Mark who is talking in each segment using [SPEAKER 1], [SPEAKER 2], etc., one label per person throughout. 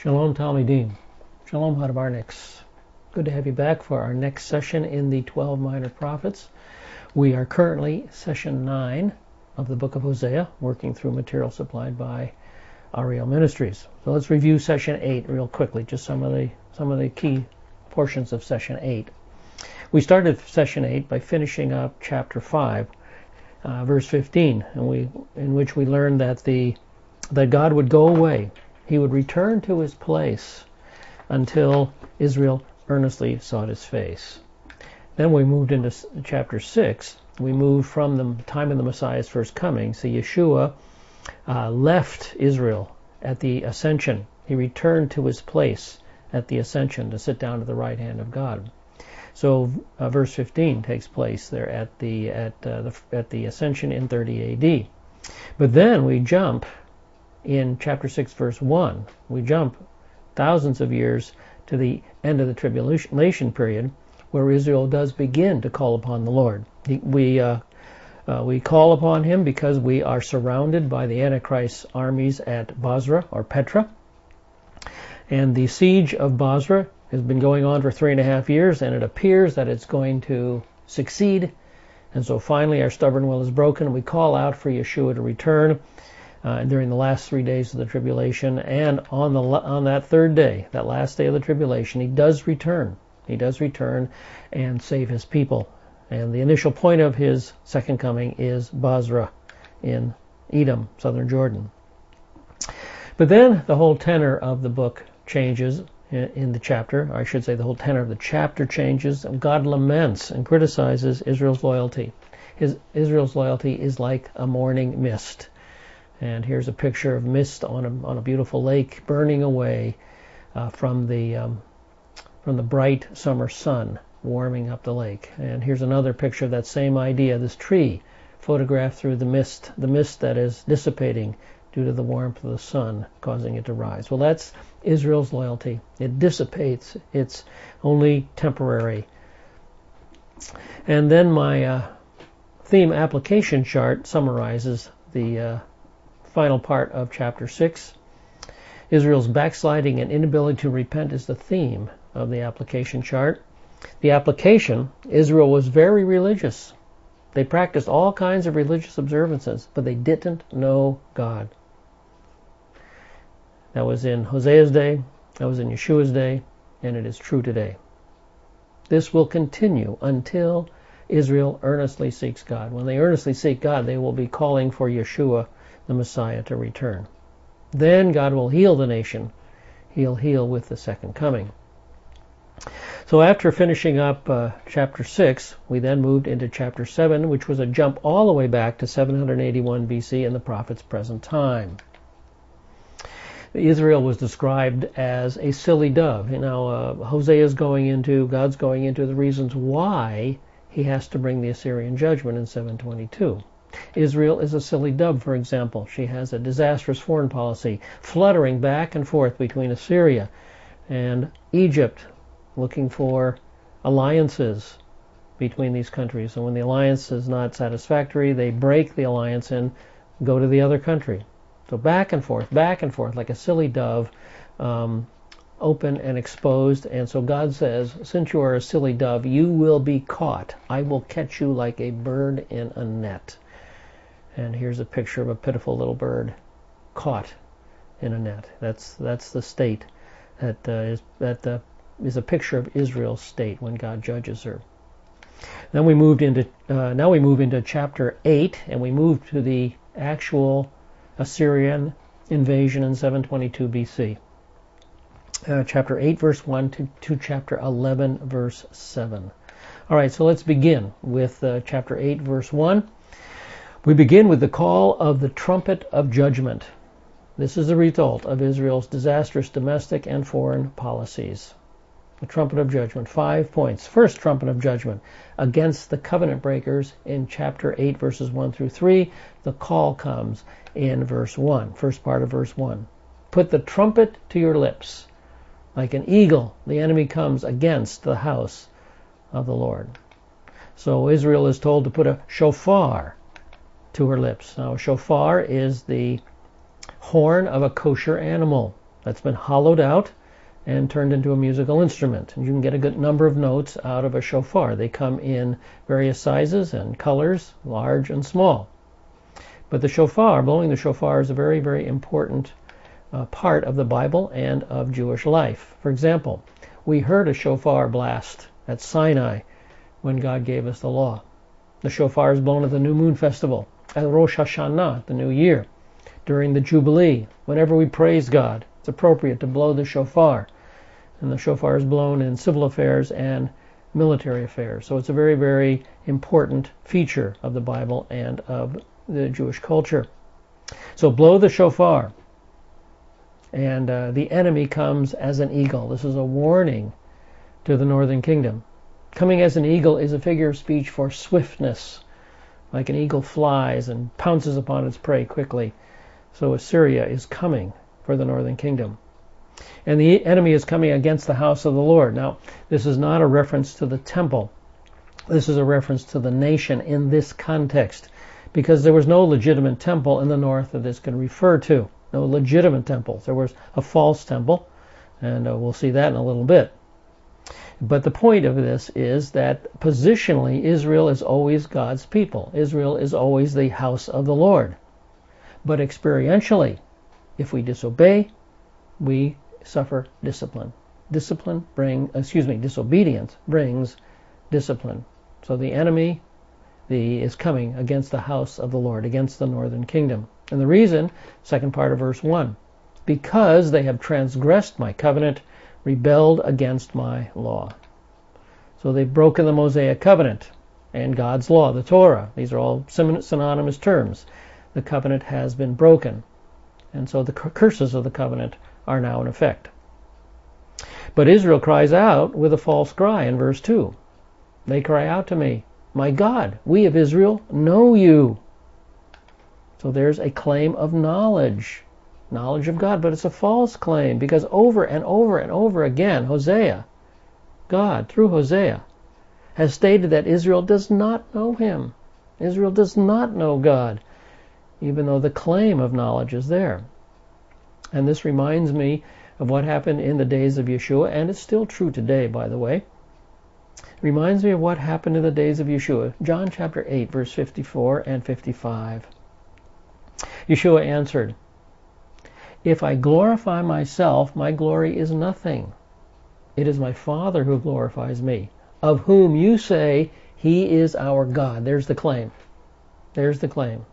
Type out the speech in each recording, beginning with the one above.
[SPEAKER 1] Shalom Talmidim. Shalom Hadabarniks. Good to have you back for our next session in the 12 Minor Prophets. We are currently session 9 of the book of Hosea, working through material supplied by Ariel Ministries. So let's review session 8 real quickly, just some of the key portions of session 8. We started session 8 by finishing up chapter 5, verse 15, in which we learned that God would go away. He would return to his place until Israel earnestly sought his face. Then we moved into chapter 6. We moved from the time of the Messiah's first coming. So Yeshua left Israel at the ascension. He returned to his place at the ascension to sit down at the right hand of God. So verse 15 takes place there at the ascension in 30 AD. But then we jump in chapter 6, verse 1. We jump thousands of years to the end of the tribulation period, where Israel does begin to call upon the Lord. We call upon him because we are surrounded by the Antichrist's armies at Bozrah or Petra. And the siege of Bozrah has been going on for 3.5 years, and it appears that it's going to succeed. And so finally our stubborn will is broken. We call out for Yeshua to return during the last 3 days of the tribulation, and on that third day, that last day of the tribulation, he does return. He does return and save his people. And the initial point of his second coming is Bozrah in Edom, southern Jordan. But then the whole tenor of the book changes in the chapter, or I should say the whole tenor of the chapter changes. God laments and criticizes Israel's loyalty. Israel's loyalty is like a morning mist. And here's a picture of mist on a beautiful lake burning away from the bright summer sun warming up the lake. And here's another picture of that same idea, this tree photographed through the mist that is dissipating due to the warmth of the sun causing it to rise. Well, that's Israel's loyalty. It dissipates. It's only temporary. And then my theme application chart summarizes the final part of chapter 6. Israel's backsliding and inability to repent is the theme of the application chart. The application, Israel was very religious. They practiced all kinds of religious observances, but they didn't know God. That was in Hosea's day, that was in Yeshua's day, and it is true today. This will continue until Israel earnestly seeks God. When they earnestly seek God, they will be calling for Yeshua, the Messiah, to return. Then God will heal the nation. He'll heal with the second coming. So after finishing up chapter 6, we then moved into chapter 7, which was a jump all the way back to 781 BC in the prophet's present time. Israel was described as a silly dove. God's going into the reasons why he has to bring the Assyrian judgment in 722. Israel is a silly dove, for example. She has a disastrous foreign policy, fluttering back and forth between Assyria and Egypt, looking for alliances between these countries. And when the alliance is not satisfactory, they break the alliance and go to the other country. So back and forth, like a silly dove, open and exposed. And so God says, since you are a silly dove, you will be caught. I will catch you like a bird in a net. And here's a picture of a pitiful little bird caught in a net. That's the state that is a picture of Israel's state when God judges her. Then we moved into chapter 8, and we moved to the actual Assyrian invasion in 722 BC. Chapter 8, verse 1 to chapter 11, verse 7. All right, so let's begin with chapter 8, verse 1. We begin with the call of the trumpet of judgment. This is the result of Israel's disastrous domestic and foreign policies. The trumpet of judgment. 5 points. First trumpet of judgment against the covenant breakers in chapter 8, verses 1 through 3. The call comes in verse 1, first part of verse 1. Put the trumpet to your lips. Like an eagle, the enemy comes against the house of the Lord. So Israel is told to put a shofar to her lips. Now, a shofar is the horn of a kosher animal. that's been hollowed out and turned into a musical instrument. And you can get a good number of notes out of a shofar. They come in various sizes and colors, large and small. But the shofar, blowing the shofar, is a very, very important part of the Bible and of Jewish life. For example, we heard a shofar blast at Sinai when God gave us the law. The shofar is blown at the New Moon Festival, at Rosh Hashanah, the New Year, during the Jubilee. Whenever we praise God, it's appropriate to blow the shofar. And the shofar is blown in civil affairs and military affairs. So it's a very, very important feature of the Bible and of the Jewish culture. So blow the shofar. And the enemy comes as an eagle. This is a warning to the northern kingdom. Coming as an eagle is a figure of speech for swiftness. Like an eagle flies and pounces upon its prey quickly. So Assyria is coming for the northern kingdom. And the enemy is coming against the house of the Lord. Now, this is not a reference to the temple. This is a reference to the nation in this context, because there was no legitimate temple in the north that this could refer to. No legitimate temples. There was a false temple, and we'll see that in a little bit. But the point of this is that positionally, Israel is always God's people. Israel is always the house of the Lord. But experientially, if we disobey, we suffer discipline. Disobedience brings discipline. So the enemy is coming against the house of the Lord, against the northern kingdom. And the reason, second part of verse 1, because they have transgressed my covenant, rebelled against my law. So they've broken the Mosaic covenant and God's law, the Torah. These are all synonymous terms. The covenant has been broken. And so the curses of the covenant are now in effect. But Israel cries out with a false cry in verse 2. They cry out to me, my God, we of Israel know you. So there's a claim of knowledge of God, but it's a false claim, because over and over and over again, God, through Hosea, has stated that Israel does not know him. Israel does not know God, even though the claim of knowledge is there. And this reminds me of what happened in the days of Yeshua, and it's still true today, by the way. It reminds me of what happened in the days of Yeshua. John chapter 8, verse 54 and 55. Yeshua answered, if I glorify myself, my glory is nothing. It is my Father who glorifies me, of whom you say he is our God. There's the claim. There's the claim.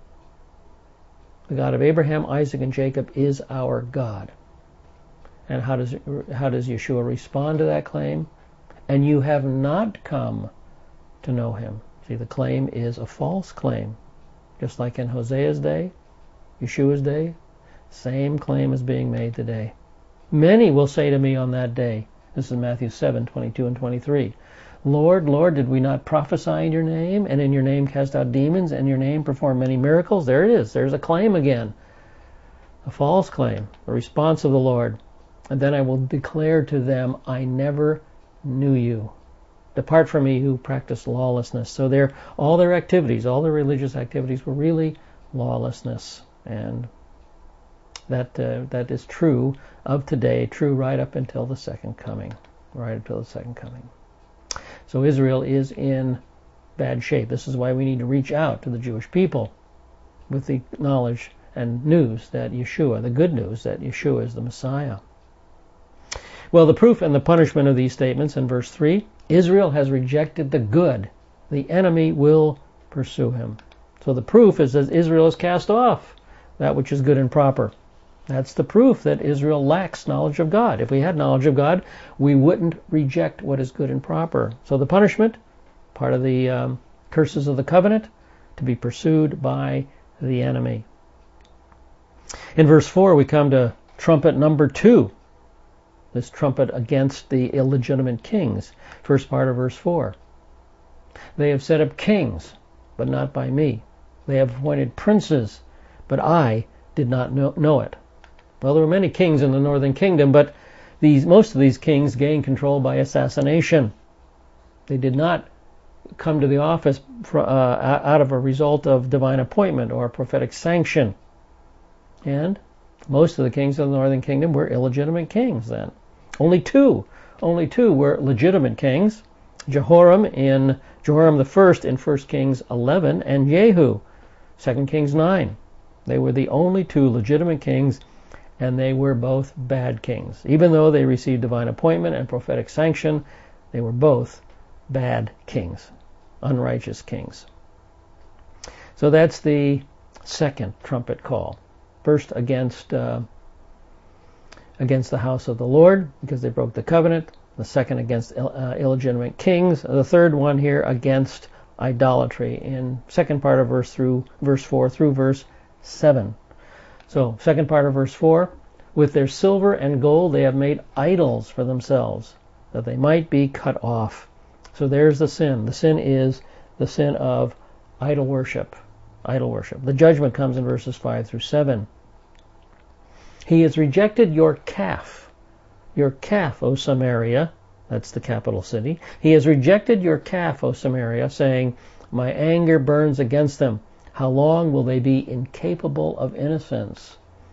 [SPEAKER 1] The God of Abraham, Isaac, and Jacob is our God. And how does Yeshua respond to that claim? And you have not come to know him. See, the claim is a false claim. Just like in Hosea's day, Yeshua's day, same claim is being made today. Many will say to me on that day, this is Matthew 7, 22 and 23, Lord, Lord, did we not prophesy in your name, and in your name cast out demons, and in your name perform many miracles? There it is. There's a claim again. A false claim. The response of the Lord. And then I will declare to them, I never knew you. Depart from me who practice lawlessness. So all their activities, all their religious activities were really lawlessness. And that is true of today, true right up until the second coming. Right up until the second coming. So Israel is in bad shape. This is why we need to reach out to the Jewish people with the knowledge and news that Yeshua, the good news that Yeshua is the Messiah. Well, the proof and the punishment of these statements in verse 3, Israel has rejected the good. The enemy will pursue him. So the proof is that Israel has cast off that which is good and proper. That's the proof that Israel lacks knowledge of God. If we had knowledge of God, we wouldn't reject what is good and proper. So the punishment, part of the curses of the covenant, to be pursued by the enemy. In verse 4, we come to trumpet number 2. This trumpet against the illegitimate kings. First part of verse 4. They have set up kings, but not by me. They have appointed princes, but I did not know it. Well, there were many kings in the northern kingdom, but most of these kings gained control by assassination. They did not come to the office out of a result of divine appointment or prophetic sanction. And Most of the kings of the northern kingdom were illegitimate kings then. Only two were legitimate kings. Jehoram the first in 1 Kings 11, and Jehu, 2 Kings 9. They were the only two legitimate kings, and they were both bad kings. Even though they received divine appointment and prophetic sanction, they were both bad kings, unrighteous kings. So that's the second trumpet call. First against the house of the Lord, because they broke the covenant. The second against illegitimate kings. The third one here against idolatry in second part of verse 4 through verse 7. So, second part of verse 4, with their silver and gold they have made idols for themselves, that they might be cut off. So there's the sin. The sin is the sin of idol worship. Idol worship. The judgment comes in verses 5 through 7. He has rejected your calf, O Samaria. That's the capital city. He has rejected your calf, O Samaria, saying, my anger burns against them. How long will they be incapable of innocence?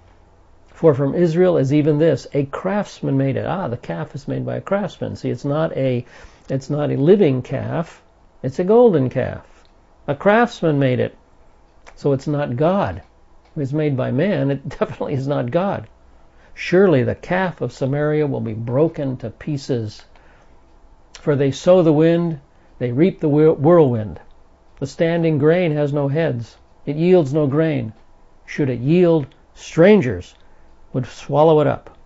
[SPEAKER 1] For from Israel is even this, a craftsman made it. The calf is made by a craftsman. See, it's not a living calf. It's a golden calf. A craftsman made it. So it's not God. If it's made by man, it definitely is not God. Surely the calf of Samaria will be broken to pieces. For they sow the wind, they reap the whirlwind. The standing grain has no heads. It yields no grain. Should it yield, strangers would swallow it up.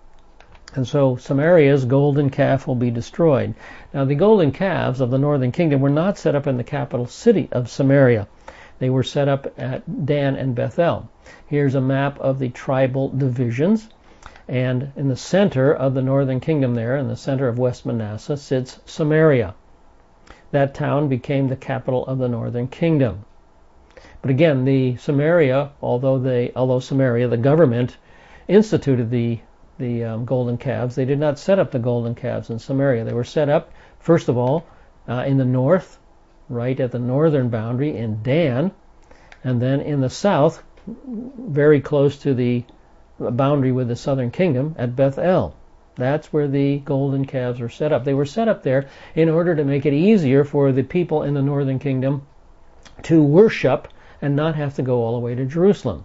[SPEAKER 1] And so Samaria's golden calf will be destroyed. Now the golden calves of the northern kingdom were not set up in the capital city of Samaria. They were set up at Dan and Bethel. Here's a map of the tribal divisions. And in the center of the northern kingdom there, in the center of West Manasseh, sits Samaria. That town became the capital of the northern kingdom. But again, the Samaria, although Samaria, the government, instituted the golden calves, they did not set up the golden calves in Samaria. They were set up, first of all, in the north, right at the northern boundary in Dan, and then in the south, very close to the boundary with the southern kingdom at Bethel. That's where the golden calves were set up. They were set up there in order to make it easier for the people in the northern kingdom to worship and not have to go all the way to Jerusalem.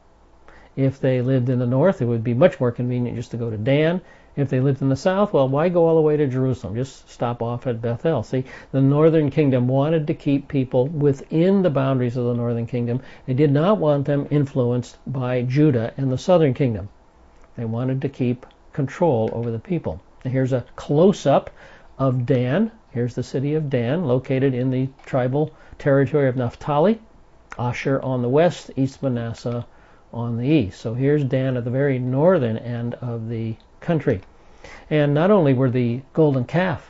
[SPEAKER 1] If they lived in the north, it would be much more convenient just to go to Dan. If they lived in the south, well, why go all the way to Jerusalem? Just stop off at Bethel. See, the northern kingdom wanted to keep people within the boundaries of the northern kingdom. They did not want them influenced by Judah and the southern kingdom. They wanted to keep control over the people. And here's a close-up of Dan. Here's the city of Dan, located in the tribal territory of Naphtali. Asher on the west, East Manasseh on the east. So here's Dan at the very northern end of the country. And not only were a golden calf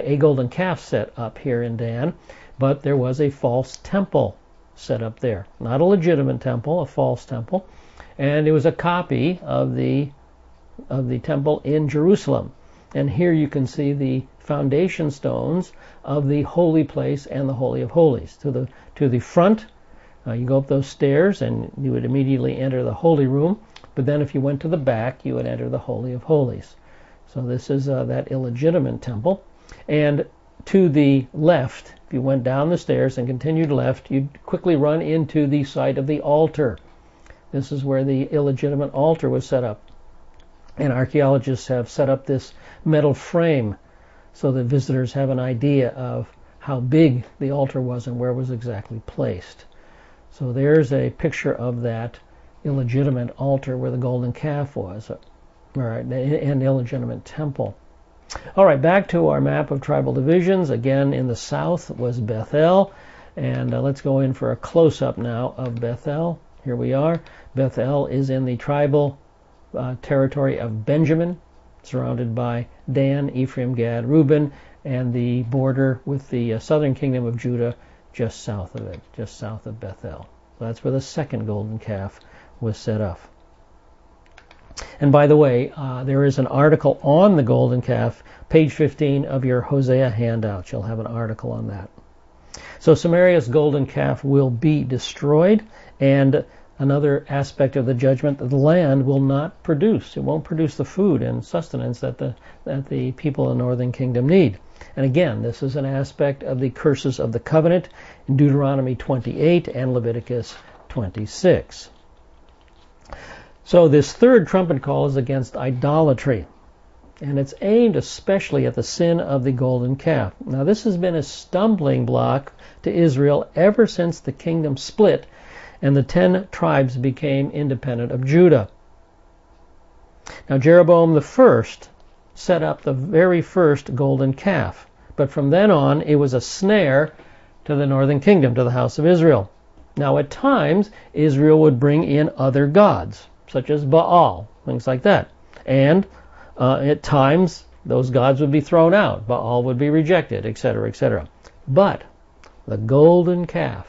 [SPEAKER 1] set up here in Dan, but there was a false temple set up there. Not a legitimate temple, a false temple. And it was a copy of the temple in Jerusalem. And here you can see the foundation stones of the holy place and the Holy of Holies. To the front, you go up those stairs and you would immediately enter the holy room. But then if you went to the back, you would enter the Holy of Holies. So this is that illegitimate temple. And to the left, if you went down the stairs and continued left, you'd quickly run into the site of the altar. This is where the illegitimate altar was set up. And archaeologists have set up this metal frame so that visitors have an idea of how big the altar was and where it was exactly placed. So there's a picture of that illegitimate altar where the golden calf was, an illegitimate temple. All right, back to our map of tribal divisions. Again, in the south was Bethel, and let's go in for a close-up now of Bethel. Here we are. Bethel is in the tribal territory of Benjamin, surrounded by Dan, Ephraim, Gad, Reuben, and the border with the southern kingdom of Judah just south of it, just south of Bethel. So that's where the second golden calf was set up. And by the way, there is an article on the golden calf, page 15 of your Hosea handout. You'll have an article on that. So Samaria's golden calf will be destroyed, and another aspect of the judgment, that the land will not produce. It won't produce the food and sustenance that the people in the northern kingdom need. And again, this is an aspect of the curses of the covenant in Deuteronomy 28 and Leviticus 26. So this third trumpet call is against idolatry. And it's aimed especially at the sin of the golden calf. Now this has been a stumbling block to Israel ever since the kingdom split and the 10 tribes became independent of Judah. Now Jeroboam I set up the very first golden calf, but from then on it was a snare to the northern kingdom, to the house of Israel. Now at times Israel would bring in other gods, such as Baal, things like that. And at times those gods would be thrown out, Baal would be rejected, etc., etc. But the golden calf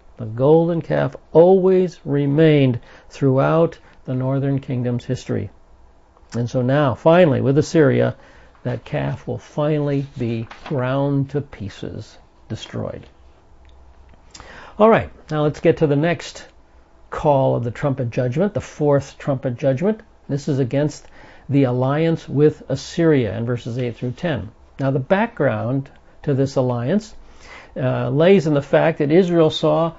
[SPEAKER 1] always remained throughout the northern kingdom's history. And so now, finally, with Assyria, that calf will finally be ground to pieces, destroyed. All right, now let's get to the next call of the trumpet judgment, the fourth trumpet judgment. This is against the alliance with Assyria in verses 8 through 10. Now the background to this alliance lays in the fact that Israel saw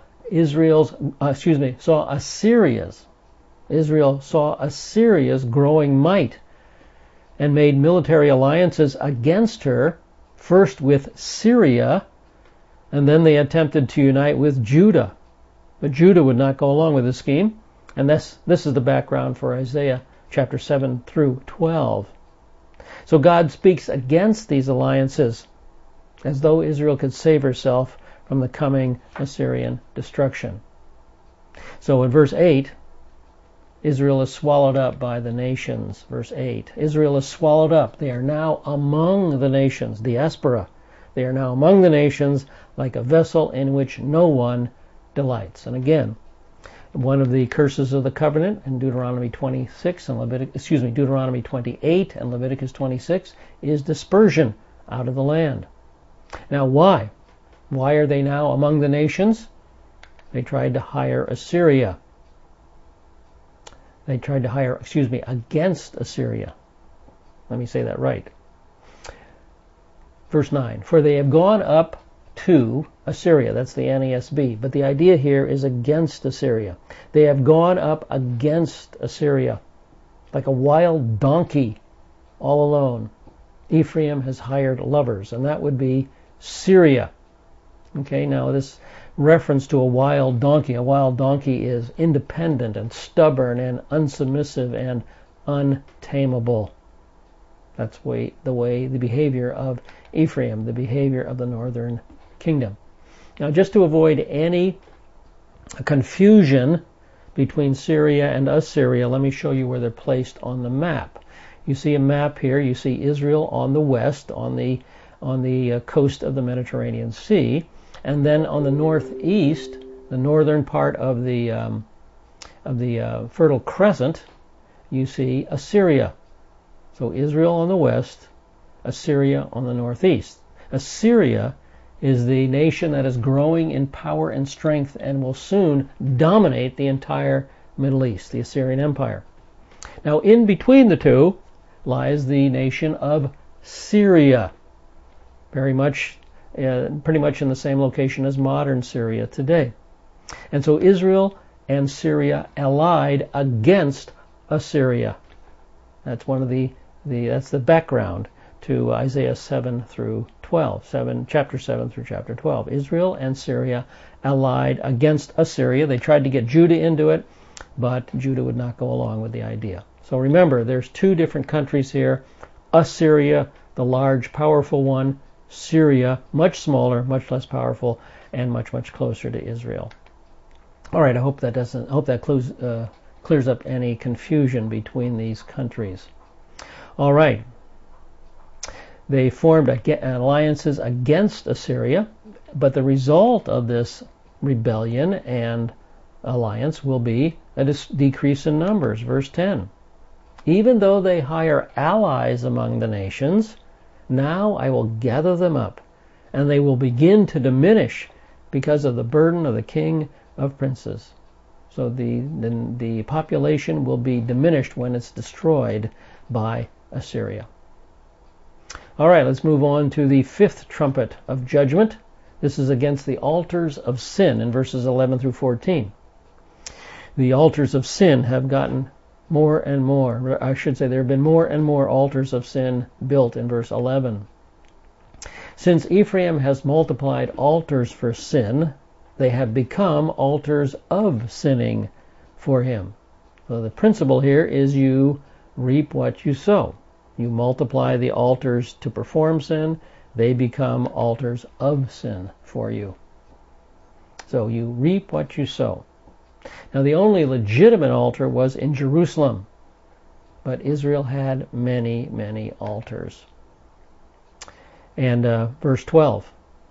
[SPEAKER 1] Assyria's growing might and made military alliances against her, first with Syria, and then they attempted to unite with Judah. But Judah would not go along with the scheme, and this is the background for Isaiah chapter 7 through 12. So God speaks against these alliances as though Israel could save herself from the coming Assyrian destruction. So in verse 8, Israel is swallowed up by the nations. Verse 8, Israel is swallowed up. They are now among the nations, diaspora. They are now among the nations like a vessel in which no one delights. And again, one of the curses of the covenant in Deuteronomy 28 and Leviticus 26 is dispersion out of the land. Now why? Why are they now among the nations? They tried to hire Assyria. They tried to hire, against Assyria. Let me say that right. Verse 9, for they have gone up to Assyria. That's the NASB. But the idea here is against Assyria. They have gone up against Assyria like a wild donkey all alone. Ephraim has hired lovers, and that would be Syria. Okay, now this reference to a wild donkey. A wild donkey is independent and stubborn and unsubmissive and untamable. That's the behavior of Ephraim, the behavior of the northern kingdom. Now, just to avoid any confusion between Syria and Assyria, let me show you where they're placed on the map. You see a map here. You see Israel on the west, on the coast of the Mediterranean Sea, and then on the northeast, the northern part of the Fertile Crescent, you see Assyria. So Israel on the west, Assyria on the northeast. Assyria is the nation that is growing in power and strength and will soon dominate the entire Middle East, the Assyrian Empire. Now, in between the two lies the nation of Syria, pretty much in the same location as modern Syria today. And so Israel and Syria allied against Assyria. That's that's the background to Isaiah 7 through 12, chapter 7 through chapter 12. Israel and Syria allied against Assyria. They tried to get Judah into it, but Judah would not go along with the idea. So remember, there's two different countries here. Assyria, the large, powerful one. Syria, much smaller, much less powerful, and much, much closer to Israel. All right, I hope that clears up any confusion between these countries. All right. They formed alliances against Assyria, but the result of this rebellion and alliance will be a decrease in numbers. Verse 10. Even though they hire allies among the nations, now I will gather them up, and they will begin to diminish because of the burden of the king of princes. So the population will be diminished when it's destroyed by Assyria. All right, let's move on to the fifth trumpet of judgment. This is against the altars of sin in verses 11 through 14. The altars of sin have gotten more and more. I should say there have been more and more altars of sin built in verse 11. Since Ephraim has multiplied altars for sin, they have become altars of sinning for him. So the principle here is you reap what you sow. You multiply the altars to perform sin, they become altars of sin for you. So you reap what you sow. Now the only legitimate altar was in Jerusalem, but Israel had many, many altars. And verse 12.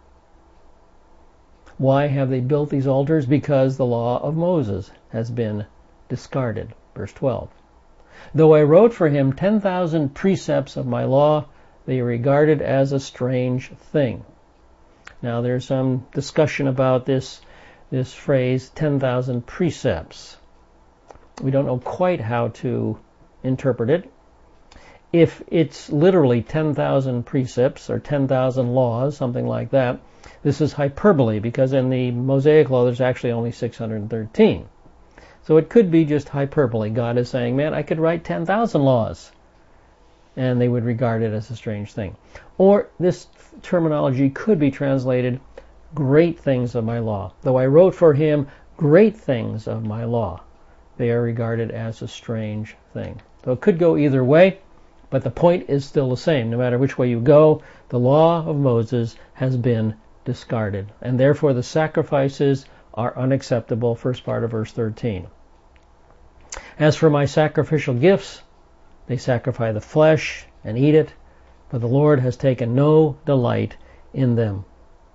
[SPEAKER 1] Why have they built these altars? Because the law of Moses has been discarded. Verse 12. Though I wrote for him 10,000 precepts of my law, they are regarded as a strange thing. Now there's some discussion about this phrase, 10,000 precepts. We don't know quite how to interpret it. If it's literally 10,000 precepts or 10,000 laws, something like that, this is hyperbole, because in the Mosaic law there's actually only 613. So it could be just hyperbole. God is saying, man, I could write 10,000 laws, and they would regard it as a strange thing. Or this terminology could be translated, great things of my law. Though I wrote for him great things of my law, they are regarded as a strange thing. So it could go either way, but the point is still the same. No matter which way you go, the law of Moses has been discarded, and therefore the sacrifices are unacceptable, first part of verse 13. As for my sacrificial gifts, they sacrifice the flesh and eat it, but the Lord has taken no delight in them.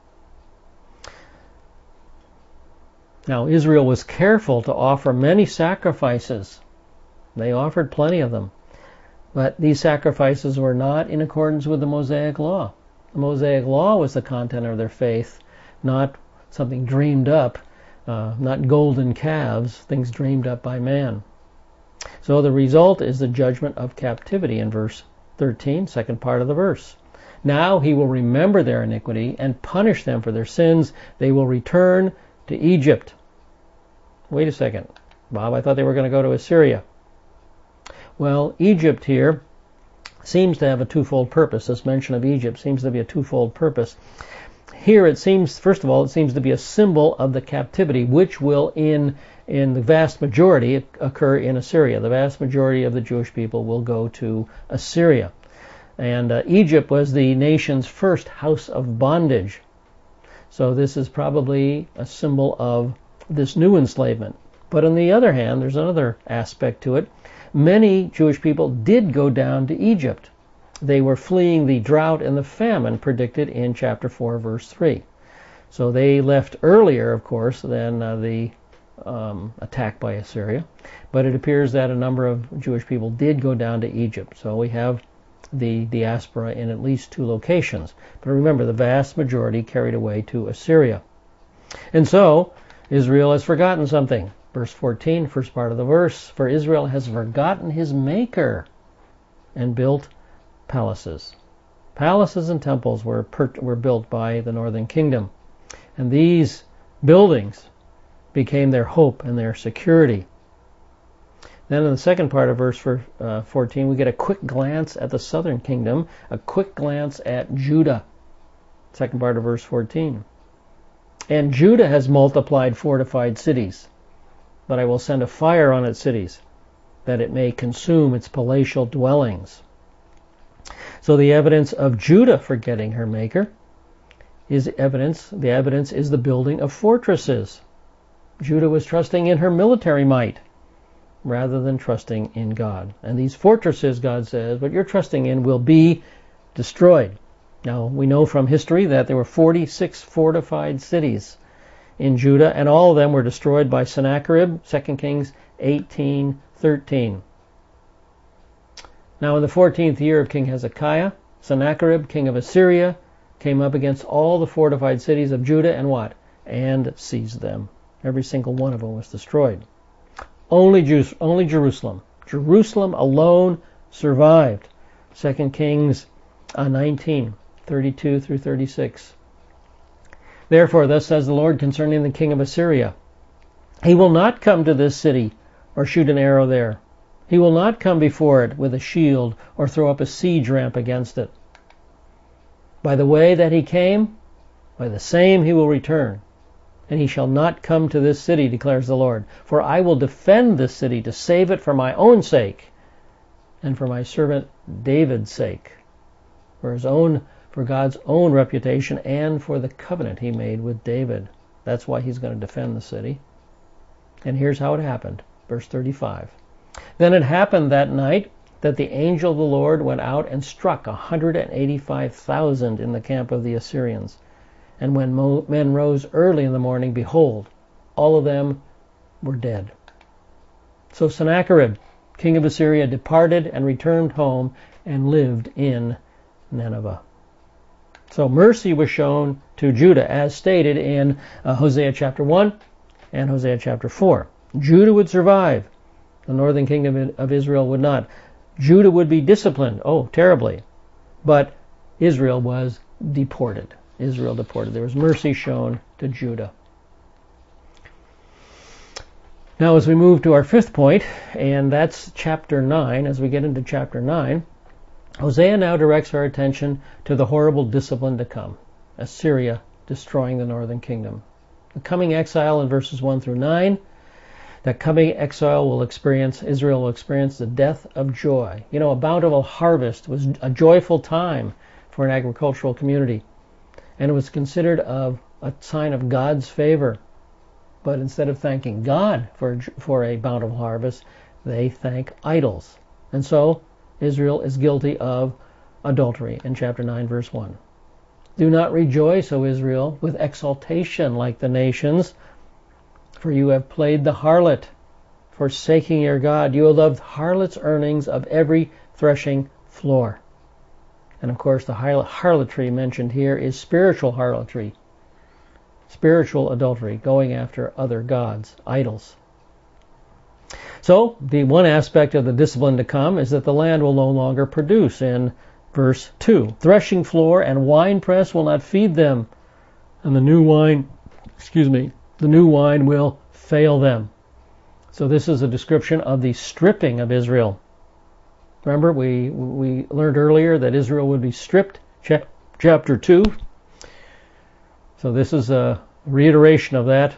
[SPEAKER 1] Now Israel was careful to offer many sacrifices. They offered plenty of them. But these sacrifices were not in accordance with the Mosaic law. The Mosaic law was the content of their faith, not something dreamed up, not golden calves, things dreamed up by man. So the result is the judgment of captivity in verse 13, second part of the verse. Now he will remember their iniquity and punish them for their sins. They will return to Egypt. Wait a second, Bob, I thought they were going to go to Assyria. Well, Egypt here seems to have a twofold purpose. This mention of Egypt seems to be a twofold purpose. Here it seems, first of all, it seems to be a symbol of the captivity, which will in the vast majority occur in Assyria. The vast majority of the Jewish people will go to Assyria. And Egypt was the nation's first house of bondage. So this is probably a symbol of this new enslavement. But on the other hand, there's another aspect to it. Many Jewish people did go down to Egypt. They were fleeing the drought and the famine predicted in chapter 4, verse 3. So they left earlier, of course, than the attack by Assyria. But it appears that a number of Jewish people did go down to Egypt. So we have the diaspora in at least two locations. But remember, the vast majority carried away to Assyria. And so Israel has forgotten something. Verse 14, first part of the verse, for Israel has forgotten his maker and built palaces. Palaces and temples were built by the northern kingdom. And these buildings became their hope and their security. Then in the second part of verse 14, we get a quick glance at the southern kingdom, a quick glance at Judah. Second part of verse 14. And Judah has multiplied fortified cities, but I will send a fire on its cities, that it may consume its palatial dwellings. So the evidence of Judah forgetting her maker is evidence. The evidence is the building of fortresses. Judah was trusting in her military might rather than trusting in God. And these fortresses, God says, what you're trusting in will be destroyed. Now, we know from history that there were 46 fortified cities in Judah, and all of them were destroyed by Sennacherib, 2 Kings 18:13. Now in the 14th year of King Hezekiah, Sennacherib, king of Assyria, came up against all the fortified cities of Judah and what? And seized them. Every single one of them was destroyed. Only Jerusalem. Jerusalem alone survived. 2 Kings 19, 32 through 36. Therefore, thus says the Lord concerning the king of Assyria, he will not come to this city or shoot an arrow there. He will not come before it with a shield or throw up a siege ramp against it. By the way that he came, by the same he will return. And he shall not come to this city, declares the Lord. For I will defend this city to save it for my own sake and for my servant David's sake, for God's own reputation and for the covenant he made with David. That's why he's going to defend the city. And here's how it happened. Verse 35. Then it happened that night that the angel of the Lord went out and struck 185,000 in the camp of the Assyrians. And when men rose early in the morning, behold, all of them were dead. So Sennacherib, king of Assyria, departed and returned home and lived in Nineveh. So mercy was shown to Judah, as stated in Hosea chapter 1 and Hosea chapter 4. Judah would survive. The northern kingdom of Israel would not. Judah would be disciplined, terribly. But Israel was deported. Israel deported. There was mercy shown to Judah. Now as we move to our fifth point, and that's chapter 9, as we get into chapter 9, Hosea now directs our attention to the horrible discipline to come. Assyria destroying the northern kingdom. The coming exile in verses 1 through 9, that coming exile Israel will experience the death of joy. A bountiful harvest was a joyful time for an agricultural community. And it was considered a sign of God's favor. But instead of thanking God for a bountiful harvest, they thank idols. And so Israel is guilty of adultery in chapter 9, verse 1. Do not rejoice, O Israel, with exultation like the nations, for you have played the harlot, forsaking your God. You have loved harlot's earnings of every threshing floor. And of course, the harlotry mentioned here is spiritual harlotry, spiritual adultery, going after other gods, idols. So, the one aspect of the discipline to come is that the land will no longer produce. In verse 2, threshing floor and winepress will not feed them, and the new wine will fail them. So this is a description of the stripping of Israel. Remember, we learned earlier that Israel would be stripped, chapter 2. So this is a reiteration of that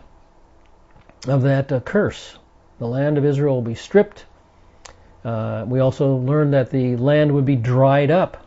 [SPEAKER 1] curse. The land of Israel will be stripped. We also learned that the land would be dried up.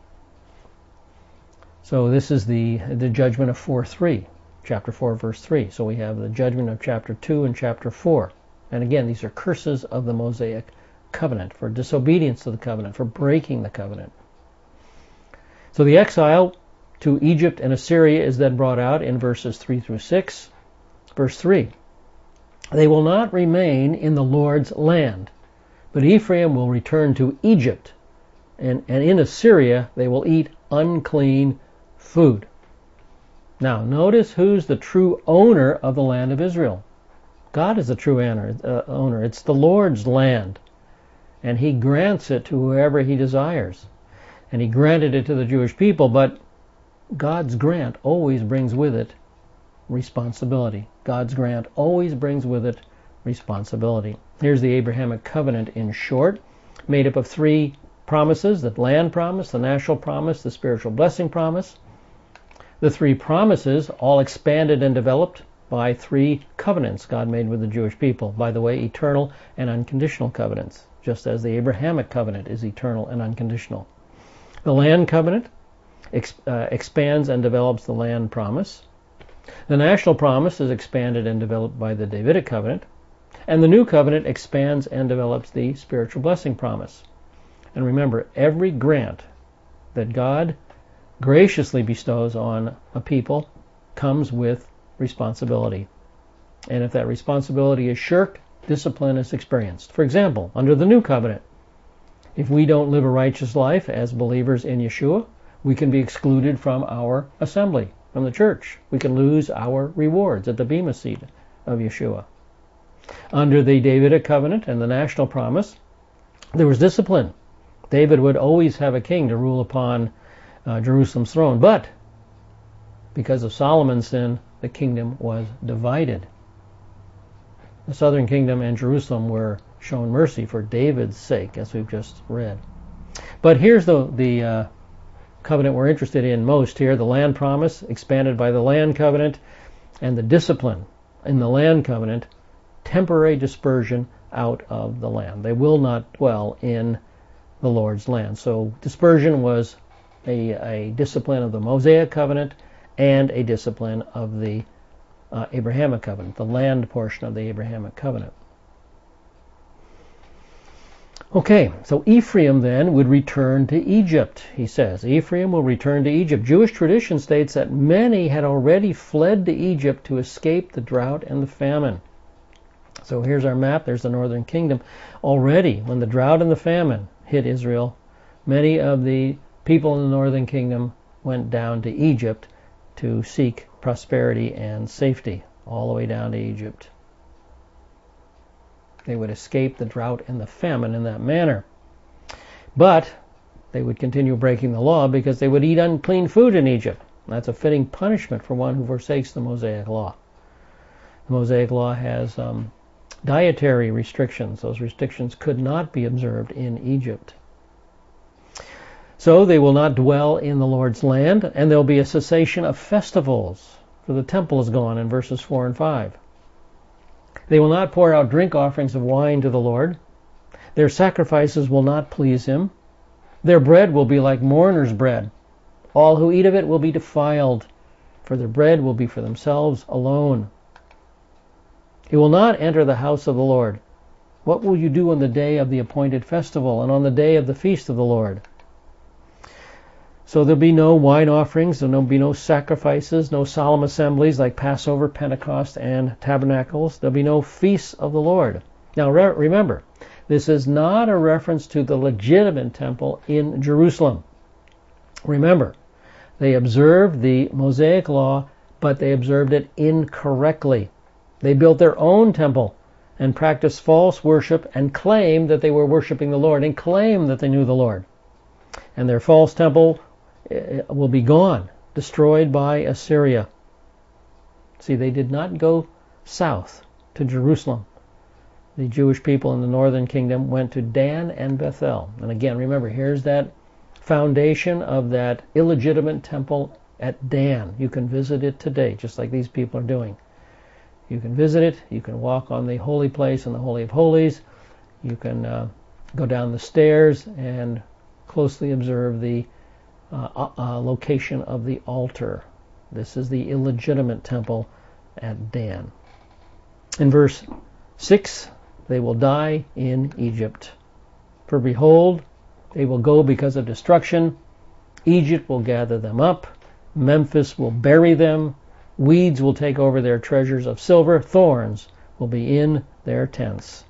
[SPEAKER 1] So this is the judgment of 4:3, chapter 4, verse 3. So we have the judgment of chapter 2 and chapter 4. And again, these are curses of the Mosaic covenant, for disobedience to the covenant, for breaking the covenant. So the exile to Egypt and Assyria is then brought out in verses 3 through 6. Verse 3, they will not remain in the Lord's land, but Ephraim will return to Egypt, and in Assyria they will eat unclean food. Now notice who's the true owner of the land of Israel. God is the true owner. It's the Lord's land. And he grants it to whoever he desires. And he granted it to the Jewish people, but God's grant always brings with it responsibility. God's grant always brings with it responsibility. Here's the Abrahamic covenant in short, made up of 3 promises: the land promise, the national promise, the spiritual blessing promise. The 3 promises all expanded and developed by 3 covenants God made with the Jewish people. By the way, eternal and unconditional covenants, just as the Abrahamic covenant is eternal and unconditional. The land covenant expands and develops the land promise. The national promise is expanded and developed by the Davidic covenant. And the new covenant expands and develops the spiritual blessing promise. And remember, every grant that God graciously bestows on a people comes with responsibility. And if that responsibility is shirked, discipline is experienced. For example, under the new covenant, if we don't live a righteous life as believers in Yeshua, we can be excluded from our assembly, from the church. We can lose our rewards at the bema seat of Yeshua. Under the Davidic covenant and the national promise, there was discipline. David would always have a king to rule upon Jerusalem's throne. But because of Solomon's sin, the kingdom was divided. The southern kingdom and Jerusalem were shown mercy for David's sake, as we've just read. But here's the covenant we're interested in most here, the land promise expanded by the land covenant, and the discipline in the land covenant, temporary dispersion out of the land. They will not dwell in the Lord's land. So dispersion was a discipline of the Mosaic covenant and a discipline of the Abrahamic covenant, the land portion of the Abrahamic covenant. Okay, so Ephraim then would return to Egypt, he says. Ephraim will return to Egypt. Jewish tradition states that many had already fled to Egypt to escape the drought and the famine. So here's our map. There's the northern kingdom. Already, when the drought and the famine hit Israel, many of the people in the northern kingdom went down to Egypt to seek prosperity and safety, all the way down to Egypt. They would escape the drought and the famine in that manner. But they would continue breaking the law because they would eat unclean food in Egypt. That's a fitting punishment for one who forsakes the Mosaic law. The Mosaic law has dietary restrictions. Those restrictions could not be observed in Egypt. So they will not dwell in the Lord's land, and there will be a cessation of festivals, for the temple is gone in verses 4 and 5. They will not pour out drink offerings of wine to the Lord. Their sacrifices will not please him. Their bread will be like mourners' bread. All who eat of it will be defiled, for their bread will be for themselves alone. He will not enter the house of the Lord. What will you do on the day of the appointed festival and on the day of the feast of the Lord? So there'll be no wine offerings, there'll be no sacrifices, no solemn assemblies like Passover, Pentecost, and Tabernacles. There'll be no feasts of the Lord. Now remember, this is not a reference to the legitimate temple in Jerusalem. Remember, they observed the Mosaic law, but they observed it incorrectly. They built their own temple and practiced false worship and claimed that they were worshiping the Lord and claimed that they knew the Lord. And their false temple will be gone, destroyed by Assyria. See, they did not go south to Jerusalem. The Jewish people in the northern kingdom went to Dan and Bethel. And again, remember, here's that foundation of that illegitimate temple at Dan. You can visit it today, just like these people are doing. You can visit it. You can walk on the holy place and the Holy of Holies. You can go down the stairs and closely observe the location of the altar. This is the illegitimate temple at Dan. In verse 6, they will die in Egypt. For behold, they will go because of destruction. Egypt will gather them up. Memphis will bury them. Weeds will take over their treasures of silver. Thorns will be in their tents.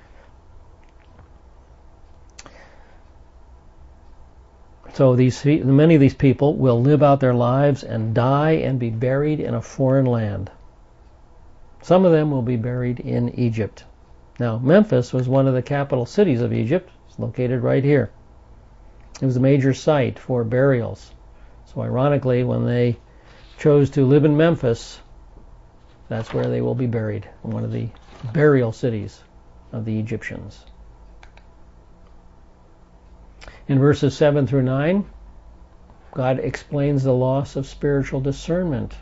[SPEAKER 1] So many of these people will live out their lives and die and be buried in a foreign land. Some of them will be buried in Egypt. Now, Memphis was one of the capital cities of Egypt. It's located right here. It was a major site for burials. So ironically, when they chose to live in Memphis, that's where they will be buried, in one of the burial cities of the Egyptians. In verses 7 through 9, God explains the loss of spiritual discernment.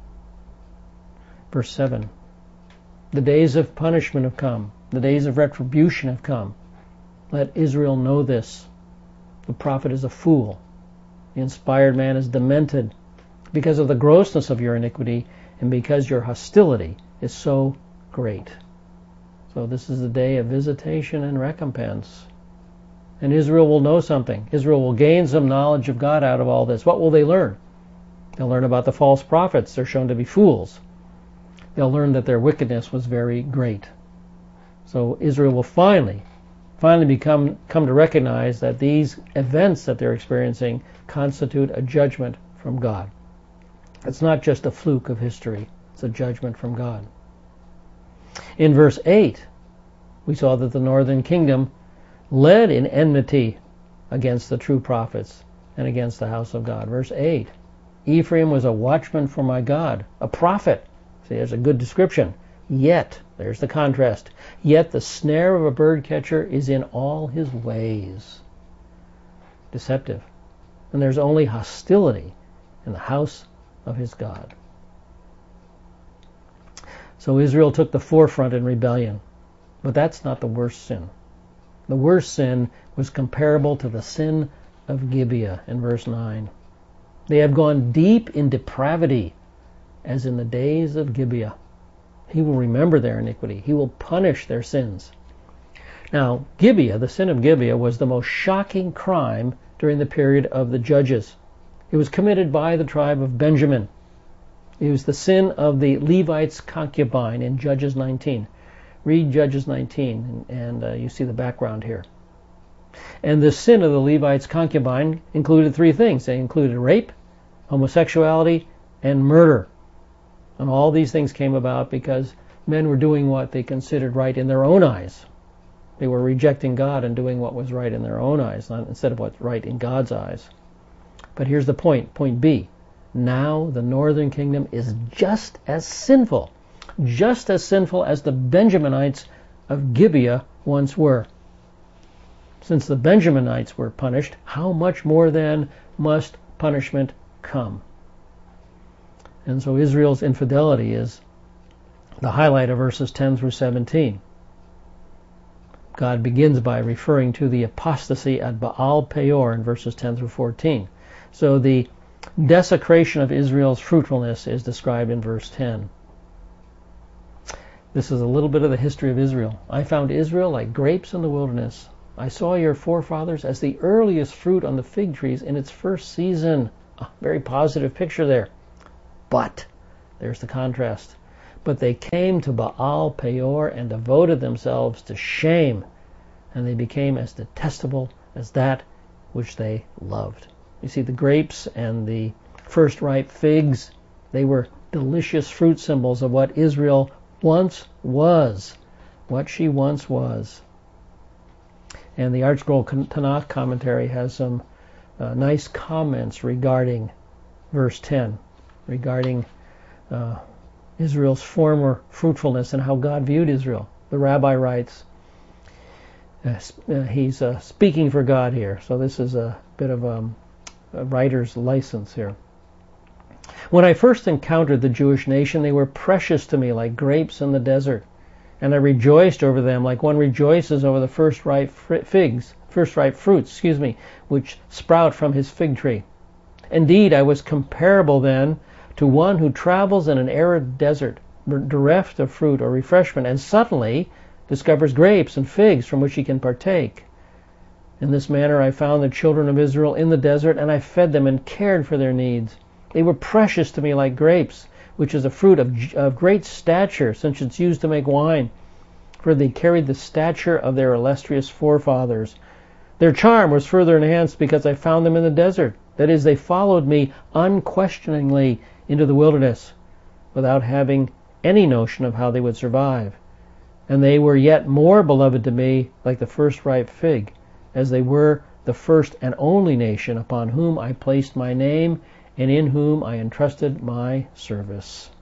[SPEAKER 1] Verse 7, the days of punishment have come. The days of retribution have come. Let Israel know this. The prophet is a fool. The inspired man is demented because of the grossness of your iniquity and because your hostility is so great. So this is the day of visitation and recompense. And Israel will know something. Israel will gain some knowledge of God out of all this. What will they learn? They'll learn about the false prophets. They're shown to be fools. They'll learn that their wickedness was very great. So Israel will finally come to recognize that these events that they're experiencing constitute a judgment from God. It's not just a fluke of history. It's a judgment from God. In verse 8, we saw that the northern kingdom led in enmity against the true prophets and against the house of God. Verse 8, Ephraim was a watchman for my God, a prophet. See, there's a good description. Yet, there's the contrast, yet the snare of a bird catcher is in all his ways. Deceptive. And there's only hostility in the house of his God. So Israel took the forefront in rebellion. But that's not the worst sin. The worst sin was comparable to the sin of Gibeah in verse 9. They have gone deep in depravity, as in the days of Gibeah. He will remember their iniquity. He will punish their sins. Now, Gibeah, the sin of Gibeah, was the most shocking crime during the period of the Judges. It was committed by the tribe of Benjamin. It was the sin of the Levite's concubine in Judges 19. Read Judges 19 and you see the background here. And the sin of the Levite's concubine included three things. They included rape, homosexuality, and murder. And all these things came about because men were doing what they considered right in their own eyes. They were rejecting God and doing what was right in their own eyes, not instead of what's right in God's eyes. But here's the point, point B. Now the northern kingdom is just as sinful as the Benjaminites of Gibeah once were. Since the Benjaminites were punished, how much more then must punishment come? And so Israel's infidelity is the highlight of verses 10 through 17. God begins by referring to the apostasy at Baal Peor in verses 10 through 14. So the desecration of Israel's fruitfulness is described in verse 10. This is a little bit of the history of Israel. I found Israel like grapes in the wilderness. I saw your forefathers as the earliest fruit on the fig trees in its first season. A very positive picture there. But, there's the contrast. But they came to Baal Peor and devoted themselves to shame, and they became as detestable as that which they loved. You see, the grapes and the first ripe figs, they were delicious fruit symbols of what Israel once was, what she once was. And the ArtScroll Tanakh commentary has some nice comments regarding verse 10, regarding Israel's former fruitfulness and how God viewed Israel. The rabbi writes, he's speaking for God here, so this is a bit of a writer's license here. When I first encountered the Jewish nation, they were precious to me like grapes in the desert, and I rejoiced over them like one rejoices over the first ripe fruits, which sprout from his fig tree. Indeed, I was comparable then to one who travels in an arid desert, bereft of fruit or refreshment, and suddenly discovers grapes and figs from which he can partake. In this manner I found the children of Israel in the desert, and I fed them and cared for their needs. They were precious to me like grapes, which is a fruit of great stature, since it's used to make wine, for they carried the stature of their illustrious forefathers. Their charm was further enhanced because I found them in the desert. That is, they followed me unquestioningly into the wilderness, without having any notion of how they would survive. And they were yet more beloved to me like the first ripe fig, as they were the first and only nation upon whom I placed my name and in whom I entrusted my service.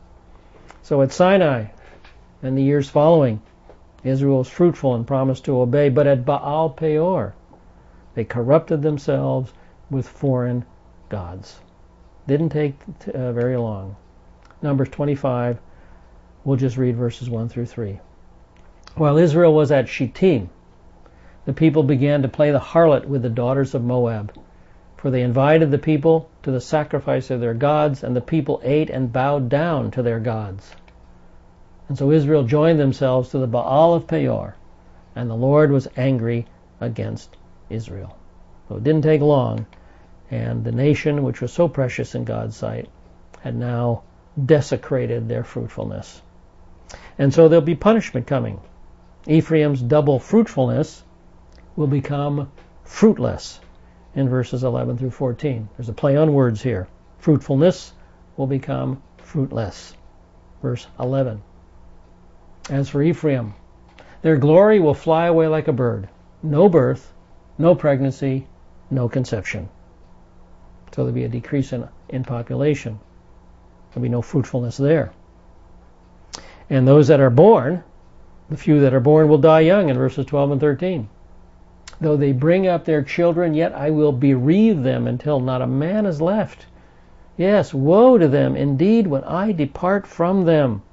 [SPEAKER 1] So at Sinai and the years following, Israel was fruitful and promised to obey, but at Baal Peor, they corrupted themselves with foreign gods. Didn't take very long. Numbers 25, we'll just read verses 1 through 3. While Israel was at Shittim, the people began to play the harlot with the daughters of Moab, for they invited the people to the sacrifice of their gods, and the people ate and bowed down to their gods. And so Israel joined themselves to the Baal of Peor, and the Lord was angry against Israel. So it didn't take long, and the nation, which was so precious in God's sight, had now desecrated their fruitfulness. And so there'll be punishment coming. Ephraim's double fruitfulness will become fruitless in verses 11 through 14. There's a play on words here. Fruitfulness will become fruitless. Verse 11. As for Ephraim, their glory will fly away like a bird. No birth, no pregnancy, no conception. So there'll be a decrease in population. There'll be no fruitfulness there. And those that are born, the few that are born will die young in verses 12 and 13. Though they bring up their children, yet I will bereave them until not a man is left. Yes, woe to them indeed when I depart from them.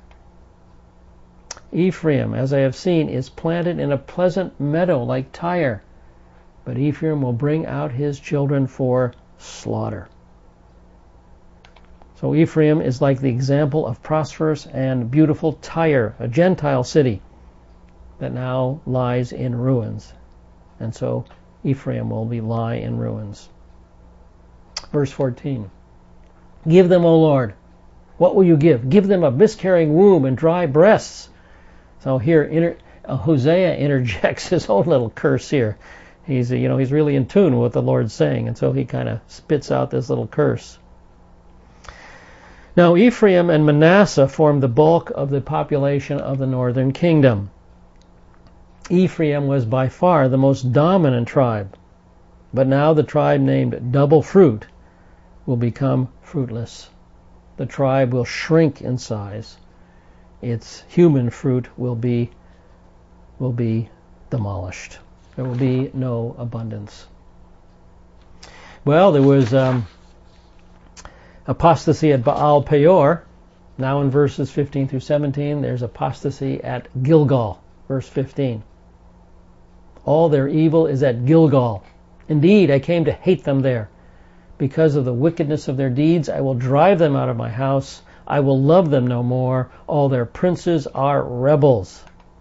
[SPEAKER 1] Ephraim, as I have seen, is planted in a pleasant meadow like Tyre, but Ephraim will bring out his children for slaughter. So Ephraim is like the example of prosperous and beautiful Tyre, a Gentile city that now lies in ruins. And so Ephraim will lie in ruins. Verse 14. Give them, O Lord. What will you give? Give them a miscarrying womb and dry breasts. So here Hosea interjects his own little curse here. He's really in tune with what the Lord's saying, and so he kind of spits out this little curse. Now Ephraim and Manasseh form the bulk of the population of the northern kingdom. Ephraim was by far the most dominant tribe, but now the tribe named Double Fruit will become fruitless. The tribe will shrink in size. Its human fruit will be demolished. There will be no abundance. Well, there was apostasy at Baal Peor. Now in verses 15 through 17, there's apostasy at Gilgal, verse 15. All their evil is at Gilgal. Indeed, I came to hate them there. Because of the wickedness of their deeds, I will drive them out of my house. I will love them no more. All their princes are rebels.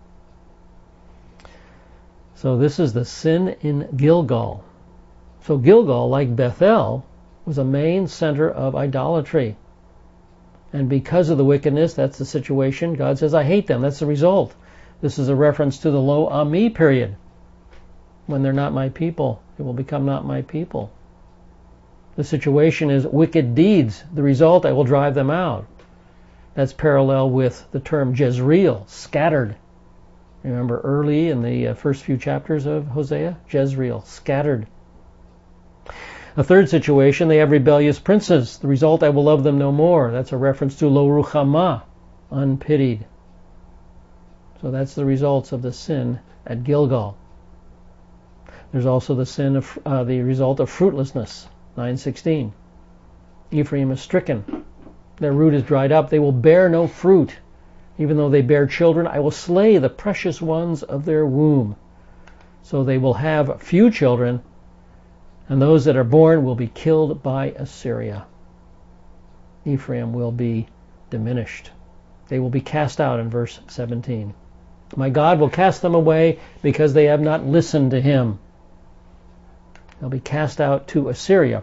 [SPEAKER 1] So this is the sin in Gilgal. So Gilgal, like Bethel, was a main center of idolatry. And because of the wickedness, that's the situation. God says, I hate them. That's the result. This is a reference to the Lo Ami period. When they're not my people, they will become not my people. The situation is wicked deeds. The result, I will drive them out. That's parallel with the term Jezreel, scattered. Remember early in the first few chapters of Hosea? Jezreel, scattered. A third situation, they have rebellious princes. The result, I will love them no more. That's a reference to Lo Ruchama, unpitied. So that's the results of the sin at Gilgal. There's also the sin of the result of fruitlessness, 9:16. Ephraim is stricken. Their root is dried up. They will bear no fruit. Even though they bear children, I will slay the precious ones of their womb. So they will have few children, and those that are born will be killed by Assyria. Ephraim will be diminished. They will be cast out in verse 17. My God will cast them away because they have not listened to him. They'll be cast out to Assyria,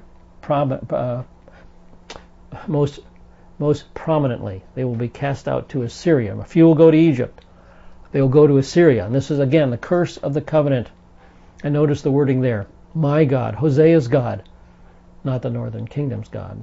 [SPEAKER 1] most prominently. They will be cast out to Assyria. A few will go to Egypt. They will go to Assyria. And this is, again, the curse of the covenant. And notice the wording there. My God, Hosea's God, not the northern kingdom's God.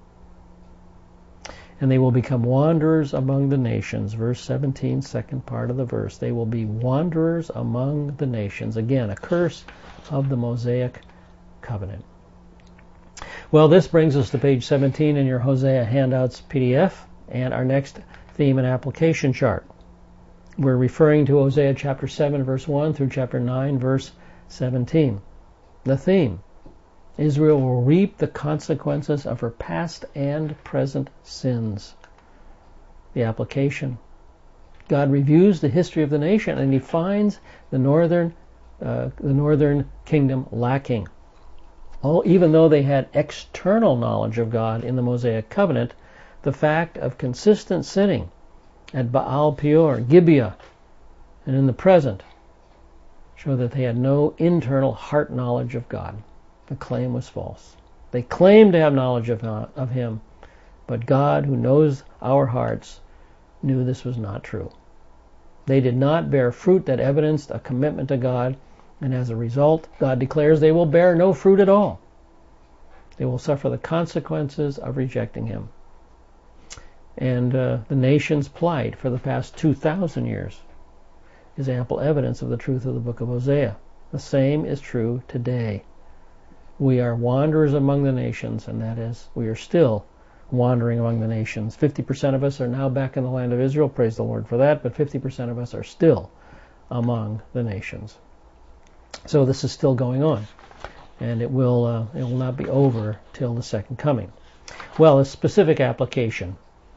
[SPEAKER 1] And they will become wanderers among the nations. Verse 17, second part of the verse. They will be wanderers among the nations. Again, a curse of the Mosaic covenant. Well, this brings us to page 17 in your Hosea handouts PDF and our next theme and application chart. We're referring to Hosea chapter 7 verse 1 through chapter 9 verse 17. The theme: Israel will reap the consequences of her past and present sins. The application: God reviews the history of the nation and he finds the northern kingdom lacking. Even though they had external knowledge of God in the Mosaic covenant, the fact of consistent sinning at Baal Peor, Gibeah, and in the present show that they had no internal heart knowledge of God. The claim was false. They claimed to have knowledge of him, but God, who knows our hearts, knew this was not true. They did not bear fruit that evidenced a commitment to God, and as a result, God declares they will bear no fruit at all. They will suffer the consequences of rejecting him. And the nation's plight for the past 2,000 years is ample evidence of the truth of the book of Hosea. The same is true today. We are wanderers among the nations, and that is, we are still wandering among the nations. 50% of us are now back in the land of Israel, praise the Lord for that, but 50% of us are still among the nations. So this is still going on, and it will not be over till the second coming. Well, a specific application.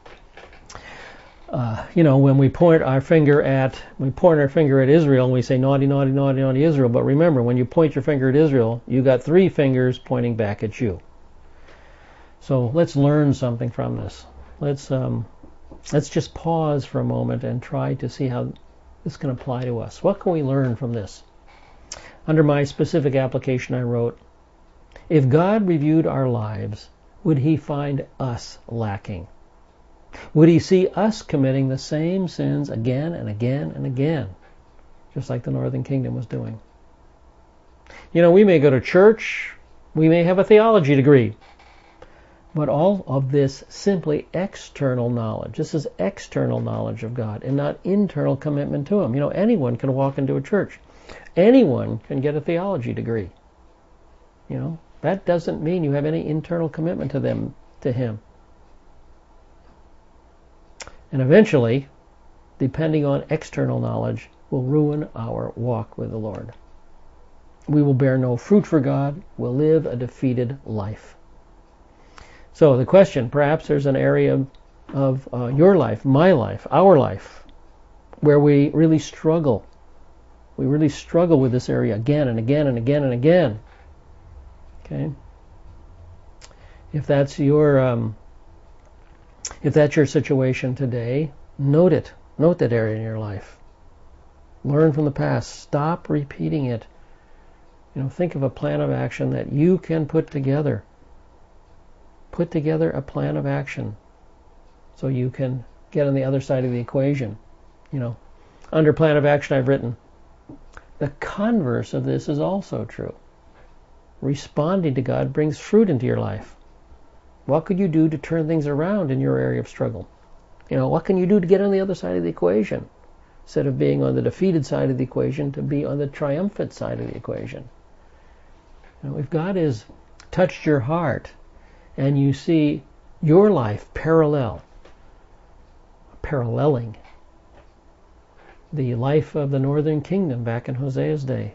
[SPEAKER 1] When we point our finger at Israel and we say naughty, naughty, naughty, naughty Israel, but remember, when you point your finger at Israel, you got 3 fingers pointing back at you. So let's learn something from this. Let's just pause for a moment and try to see how this can apply to us. What can we learn from this? Under my specific application, I wrote, if God reviewed our lives, would he find us lacking? Would he see us committing the same sins again and again and again, just like the Northern Kingdom was doing? We may go to church, we may have a theology degree, but all of this simply external knowledge. This is external knowledge of God and not internal commitment to him. Anyone can walk into a church. Anyone can get a theology degree. That doesn't mean you have any internal commitment to him. And eventually, depending on external knowledge, will ruin our walk with the Lord. We will bear no fruit for God. We'll live a defeated life. So the question, perhaps there's an area of your life, my life, our life, where we really struggle. We really struggle with this area again and again and again and again. Okay? If that's your situation today, note it. Note that area in your life. Learn from the past. Stop repeating it. Think of a plan of action that you can put together. Put together a plan of action so you can get on the other side of the equation. Under plan of action I've written, the converse of this is also true. Responding to God brings fruit into your life. What could you do to turn things around in your area of struggle? What can you do to get on the other side of the equation? Instead of being on the defeated side of the equation, to be on the triumphant side of the equation. If God has touched your heart and you see your life paralleling the life of the Northern Kingdom back in Hosea's day,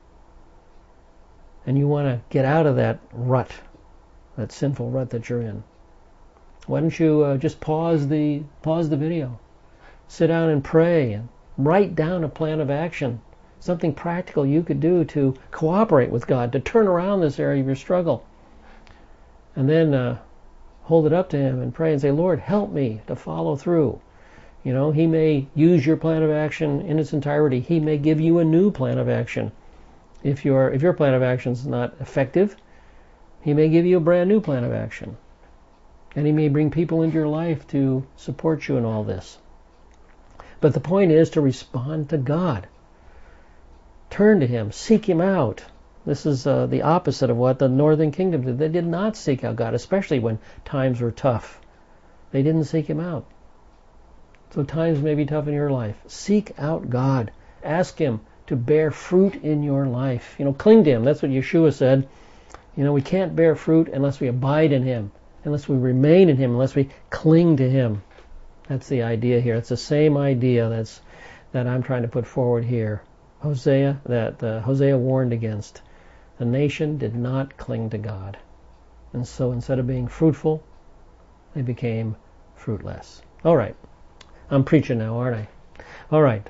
[SPEAKER 1] and you want to get out of that rut, that sinful rut that you're in, why don't you just pause the video, sit down and pray, and write down a plan of action, something practical you could do to cooperate with God, to turn around this area of your struggle. And then hold it up to him and pray and say, Lord, help me to follow through. He may use your plan of action in its entirety. He may give you a new plan of action. If your plan of action is not effective, he may give you a brand new plan of action. And he may bring people into your life to support you in all this. But the point is to respond to God. Turn to him. Seek him out. This is the opposite of what the Northern Kingdom did. They did not seek out God, especially when times were tough. They didn't seek him out. So times may be tough in your life. Seek out God. Ask him to bear fruit in your life. Cling to him. That's what Yeshua said. We can't bear fruit unless we abide in him, unless we remain in him, unless we cling to him. That's the idea here. It's the same idea that I'm trying to put forward here. Hosea warned against. The nation did not cling to God. And so instead of being fruitful, they became fruitless. All right. I'm preaching now, aren't I? All right.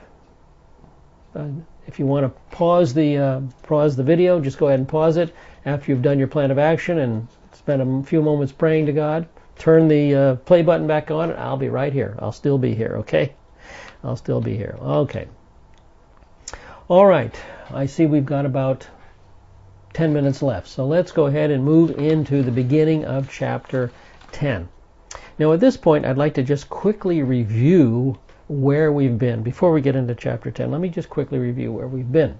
[SPEAKER 1] If you want to pause the video, just go ahead and pause it after you've done your plan of action and spend a few moments praying to God. Turn the play button back on, and I'll be right here. I'll still be here, okay? I'll still be here. Okay. All right. I see we've got about 10 minutes left. So let's go ahead and move into the beginning of chapter 10. Now at this point, I'd like to just quickly review where we've been. Before we get into chapter 10, let me just quickly review where we've been.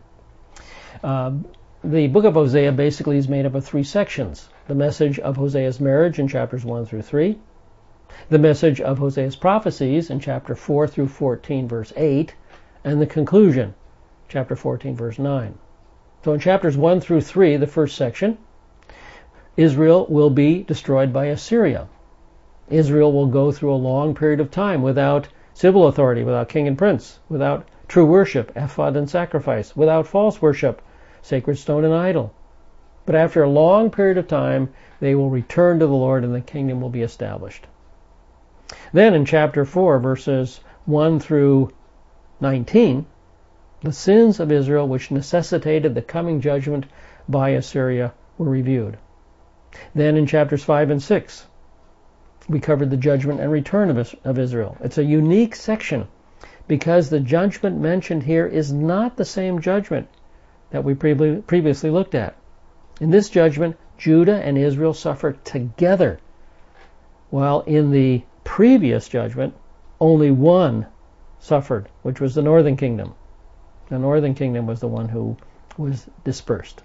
[SPEAKER 1] The book of Hosea basically is made up of 3 sections. The message of Hosea's marriage in chapters 1 through 3. the message of Hosea's prophecies in chapter 4 through 14, verse 8, and the conclusion, chapter 14, verse 9. So in chapters 1 through 3, the first section, Israel will be destroyed by Assyria. Israel will go through a long period of time without civil authority, without king and prince, without true worship, ephod and sacrifice, without false worship, sacred stone and idol. But after a long period of time, they will return to the Lord and the kingdom will be established. Then in chapter 4, verses 1 through 19, the sins of Israel which necessitated the coming judgment by Assyria were reviewed. Then in chapters 5 and 6, we covered the judgment and return of Israel. It's a unique section because the judgment mentioned here is not the same judgment that we previously looked at. In this judgment, Judah and Israel suffer together, while in the previous judgment, only one suffered, which was the northern kingdom. The northern kingdom was the one who was dispersed.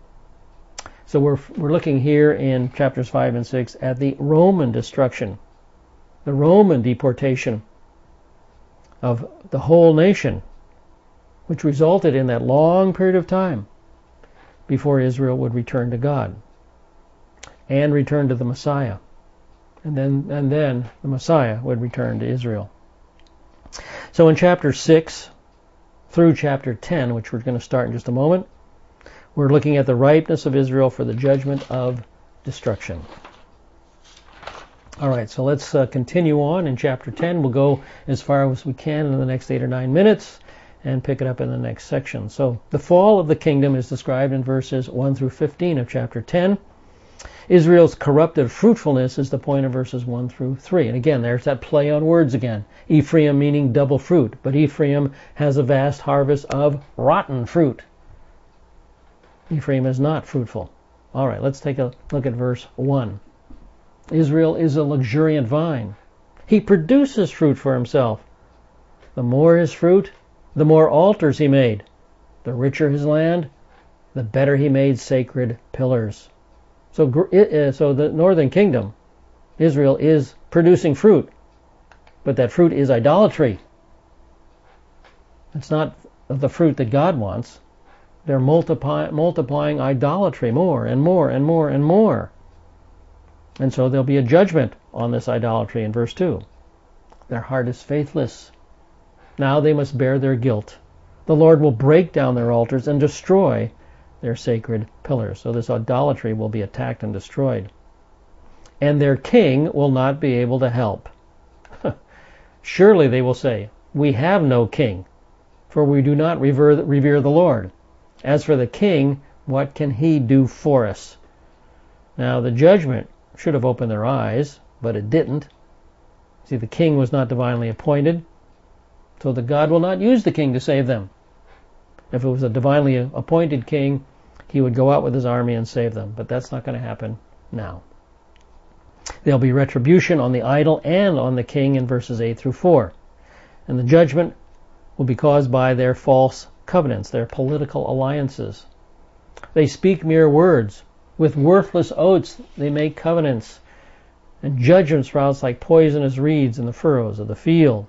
[SPEAKER 1] So we're looking here in chapters 5 and 6 at the Roman destruction, the Roman deportation of the whole nation, which resulted in that long period of time before Israel would return to God and return to the Messiah. And then the Messiah would return to Israel. So in chapter 6 through chapter 10, which we're going to start in just a moment, we're looking at the ripeness of Israel for the judgment of destruction. All right, so let's continue on in chapter 10. We'll go as far as we can in the next 8 or 9 minutes and pick it up in the next section. So the fall of the kingdom is described in verses 1 through 15 of chapter 10. Israel's corrupted fruitfulness is the point of verses 1 through 3. And again, there's that play on words again. Ephraim meaning double fruit, but Ephraim has a vast harvest of rotten fruit. Ephraim is not fruitful. All right, let's take a look at verse 1. Israel is a luxuriant vine. He produces fruit for himself. The more his fruit, the more altars he made. The richer his land, the better he made sacred pillars. So the northern kingdom, Israel, is producing fruit, but that fruit is idolatry. It's not the fruit that God wants. They're multiplying idolatry more and more and more and more. And so there'll be a judgment on this idolatry in verse 2. Their heart is faithless. Now they must bear their guilt. The Lord will break down their altars and destroy their sacred pillars. So this idolatry will be attacked and destroyed. And their king will not be able to help. Surely they will say, we have no king, for we do not revere the Lord. As for the king, what can he do for us? Now the judgment should have opened their eyes, but it didn't. See, the king was not divinely appointed, so that God will not use the king to save them. If it was a divinely appointed king, he would go out with his army and save them, but that's not going to happen now. There'll be retribution on the idol and on the king in verses 8 through 4. And the judgment will be caused by their false covenants, their political alliances. They speak mere words. With worthless oaths they make covenants, and judgment sprouts like poisonous reeds in the furrows of the field.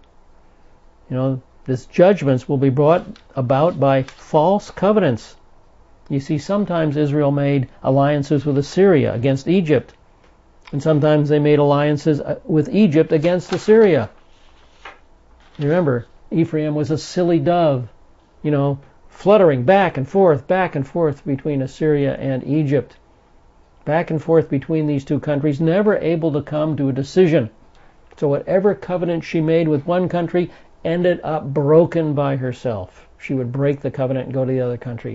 [SPEAKER 1] These judgments will be brought about by false covenants. You see, sometimes Israel made alliances with Assyria against Egypt, and sometimes they made alliances with Egypt against Assyria. Remember, Ephraim was a silly dove, fluttering back and forth between Assyria and Egypt. Back and forth between these two countries, never able to come to a decision. So whatever covenant she made with one country ended up broken by herself. She would break the covenant and go to the other country.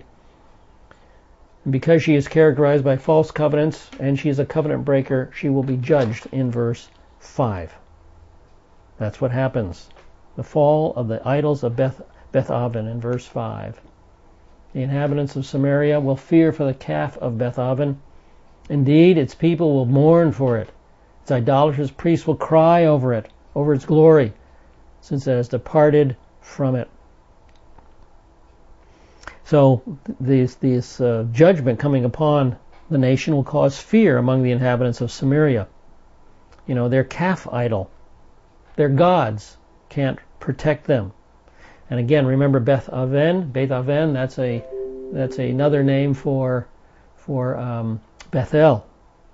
[SPEAKER 1] And because she is characterized by false covenants and she is a covenant breaker, she will be judged in verse 5. That's what happens. The fall of the idols of Beth-aven in verse 5. The inhabitants of Samaria will fear for the calf of Beth-aven. Indeed, its people will mourn for it. Its idolatrous priests will cry over it, over its glory, since it has departed from it. So this judgment coming upon the nation will cause fear among the inhabitants of Samaria. their calf idol. Their gods can't protect them. And again, remember Beth Aven, that's another name for Bethel.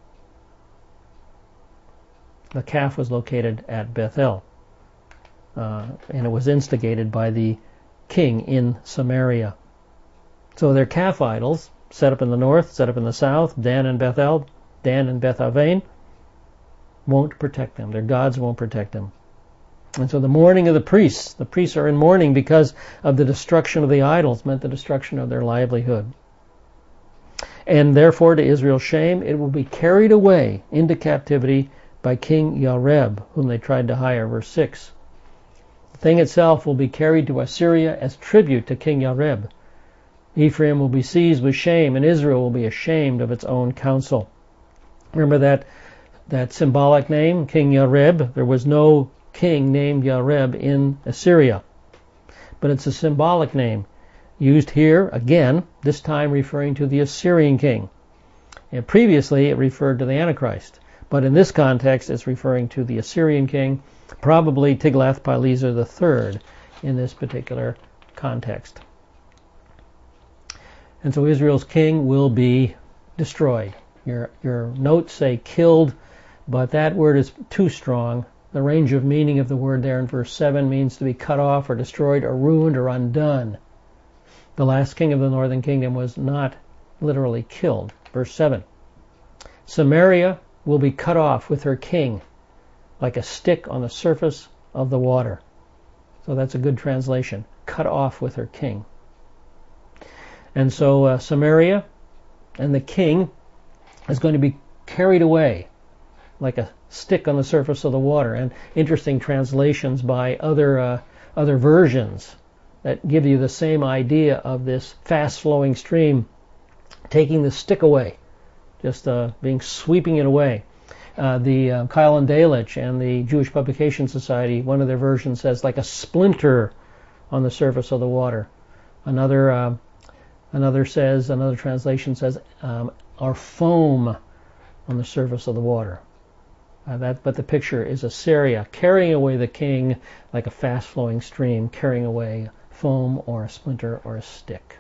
[SPEAKER 1] The calf was located at Bethel, and it was instigated by the king in Samaria. So their calf idols, set up in the north, set up in the south, Dan and Bethel, Dan and Beth Aven, won't protect them. Their gods won't protect them. And so the mourning of the priests are in mourning because of the destruction of the idols, meant the destruction of their livelihood. And therefore, to Israel's shame, it will be carried away into captivity by King Yareb, whom they tried to hire, verse 6. The thing itself will be carried to Assyria as tribute to King Yareb. Ephraim will be seized with shame, and Israel will be ashamed of its own counsel. Remember that symbolic name, King Yareb? There was no king named Yareb in Assyria, but it's a symbolic name used here again, this time referring to the Assyrian king. And previously it referred to the Antichrist, but in this context it's referring to the Assyrian king, probably Tiglath-Pileser III in this particular context. And so Israel's king will be destroyed. Your notes say killed, but that word is too strong. The range of meaning of the word there in verse 7 means to be cut off or destroyed or ruined or undone. The last king of the northern kingdom was not literally killed. Verse 7. Samaria will be cut off with her king like a stick on the surface of the water. So that's a good translation. Cut off with her king. And so Samaria and the king is going to be carried away like a stick on the surface of the water. And interesting translations by other versions that give you the same idea of this fast-flowing stream taking the stick away, just sweeping it away. The Keil and Delitzsch and the Jewish Publication Society, one of their versions says like a splinter on the surface of the water. Another translation says or foam on the surface of the water. But the picture is Assyria carrying away the king like a fast-flowing stream, carrying away foam or a splinter or a stick.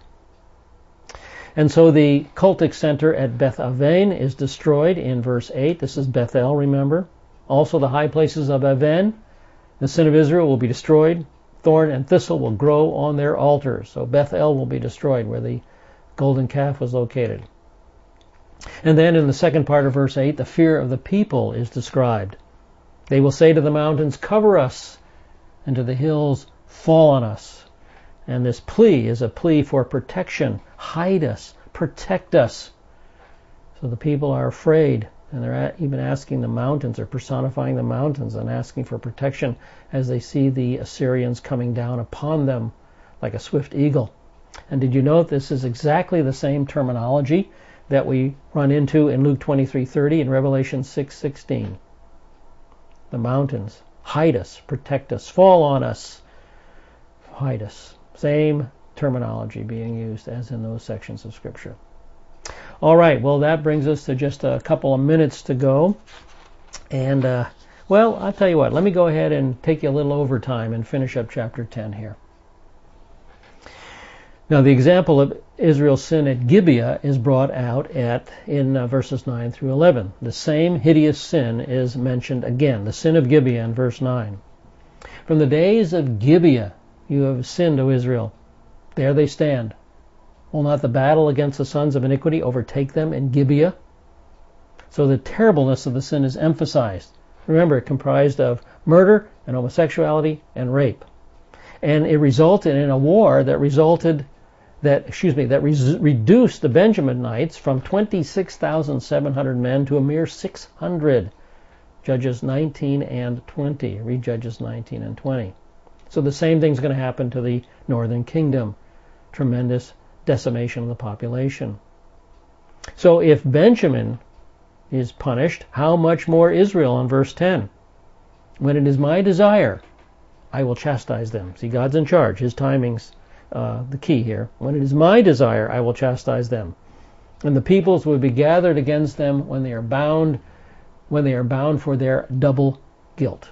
[SPEAKER 1] And so the cultic center at Beth Aven is destroyed in verse 8. This is Bethel, remember. Also the high places of Aven, the sin of Israel, will be destroyed. Thorn and thistle will grow on their altars. So Bethel will be destroyed, where the golden calf was located. And then in the second part of verse 8, the fear of the people is described. They will say to the mountains, cover us, and to the hills, fall on us. And this plea is a plea for protection. Hide us, protect us. So the people are afraid, and they're even asking the mountains, or personifying the mountains and asking for protection as they see the Assyrians coming down upon them like a swift eagle. And did you note this is exactly the same terminology that we run into in Luke 23:30 and Revelation 6:16. The mountains, hide us, protect us, fall on us, hide us. Same terminology being used as in those sections of Scripture. All right, well, that brings us to just a couple of minutes to go. And, I'll tell you what, let me go ahead and take you a little overtime and finish up chapter 10 here. Now, the example of Israel's sin at Gibeah is brought out in verses 9 through 11. The same hideous sin is mentioned again, the sin of Gibeah in verse 9. From the days of Gibeah you have sinned, O Israel. There they stand. Will not the battle against the sons of iniquity overtake them in Gibeah? So the terribleness of the sin is emphasized. Remember, it comprised of murder and homosexuality and rape. And it resulted in a war that reduced the Benjaminites from 26,700 men to a mere 600. Judges 19 and 20. Read Judges 19 and 20. So the same thing's going to happen to the northern kingdom. Tremendous decimation of the population. So if Benjamin is punished, how much more Israel in verse 10? When it is my desire, I will chastise them. See, God's in charge. His timing's the key here. When it is my desire, I will chastise them. And the peoples will be gathered against them when they are bound when they are bound for their double guilt.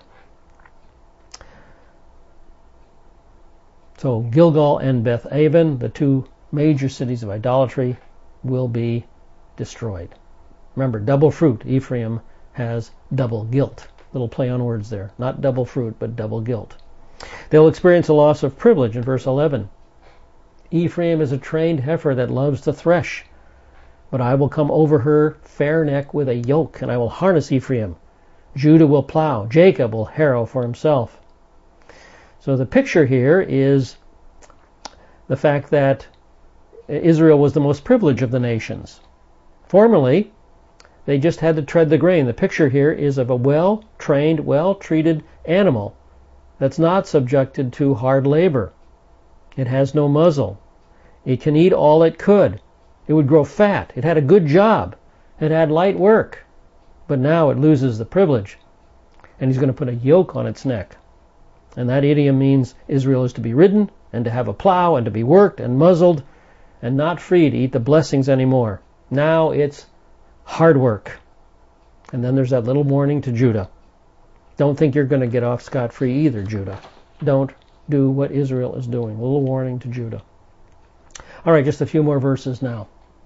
[SPEAKER 1] So Gilgal and Beth Aven, the two major cities of idolatry, will be destroyed. Remember, double fruit. Ephraim has double guilt. Little play on words there. Not double fruit, but double guilt. They'll experience a loss of privilege in verse 11. Ephraim is a trained heifer that loves to thresh, but I will come over her fair neck with a yoke, and I will harness Ephraim. Judah will plow. Jacob will harrow for himself. So the picture here is the fact that Israel was the most privileged of the nations. Formerly, they just had to tread the grain. The picture here is of a well-trained, well-treated animal that's not subjected to hard labor. It has no muzzle. It can eat all it could. It would grow fat. It had a good job. It had light work. But now it loses the privilege. And he's going to put a yoke on its neck. And that idiom means Israel is to be ridden and to have a plow and to be worked and muzzled and not free to eat the blessings anymore. Now it's hard work. And then there's that little warning to Judah. Don't think you're going to get off scot-free either, Judah. Don't do what Israel is doing. A little warning to Judah. All right, just a few more verses now.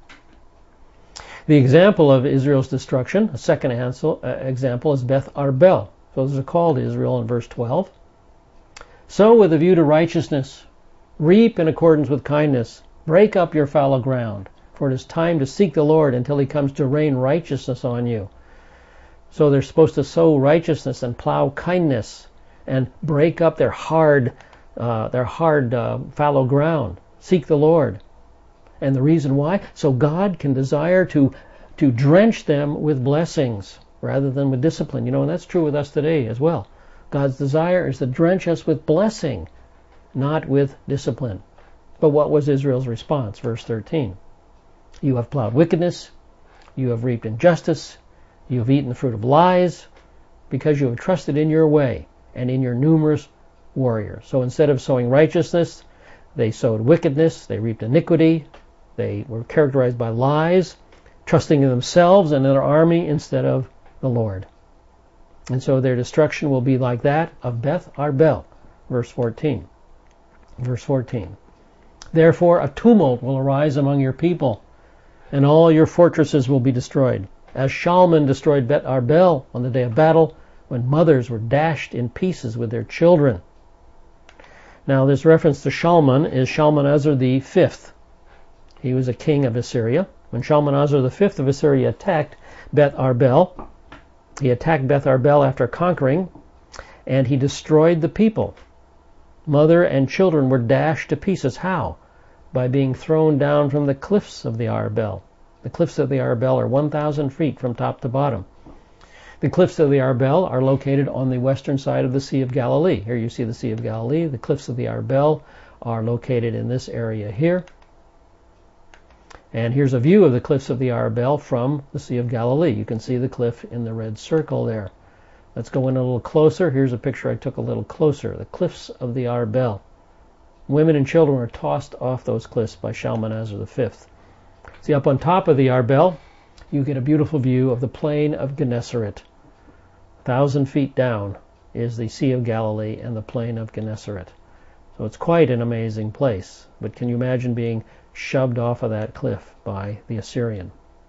[SPEAKER 1] The example of Israel's destruction, a second example, is Beth Arbel. So this is called Israel in verse 12. Sow with a view to righteousness. Reap in accordance with kindness. Break up your fallow ground, for it is time to seek the Lord until he comes to rain righteousness on you. So they're supposed to sow righteousness and plow kindness and break up their hard fallow ground. Seek the Lord. And the reason why? So God can desire to drench them with blessings rather than with discipline. And that's true with us today as well. God's desire is to drench us with blessing, not with discipline. But what was Israel's response? Verse 13. You have plowed wickedness, you have reaped injustice, you have eaten the fruit of lies, because you have trusted in your way and in your numerous warriors. So instead of sowing righteousness, they sowed wickedness, they reaped iniquity, they were characterized by lies, trusting in themselves and in their army instead of the Lord. And so their destruction will be like that of Beth Arbel. Verse 14. Verse 14. Therefore a tumult will arise among your people, and all your fortresses will be destroyed. As Shalman destroyed Beth Arbel on the day of battle, when mothers were dashed in pieces with their children. Now this reference to Shalman is Shalmaneser the fifth. He was a king of Assyria. When Shalmaneser the fifth of Assyria attacked Beth Arbel, he attacked Beth Arbel after conquering, and he destroyed the people. Mother and children were dashed to pieces. How? By being thrown down from the cliffs of the Arbel. The cliffs of the Arbel are 1,000 feet from top to bottom. The cliffs of the Arbel are located on the western side of the Sea of Galilee. Here you see the Sea of Galilee. The cliffs of the Arbel are located in this area here. And here's a view of the cliffs of the Arbel from the Sea of Galilee. You can see the cliff in the red circle there. Let's go in a little closer. Here's a picture I took a little closer. The cliffs of the Arbel. Women and children were tossed off those cliffs by Shalmaneser V. See, up on top of the Arbel, you get a beautiful view of the plain of Gennesaret. 1,000 feet down is the Sea of Galilee and the plain of Gennesaret. So it's quite an amazing place. But can you imagine being shoved off of that cliff by the Assyrian?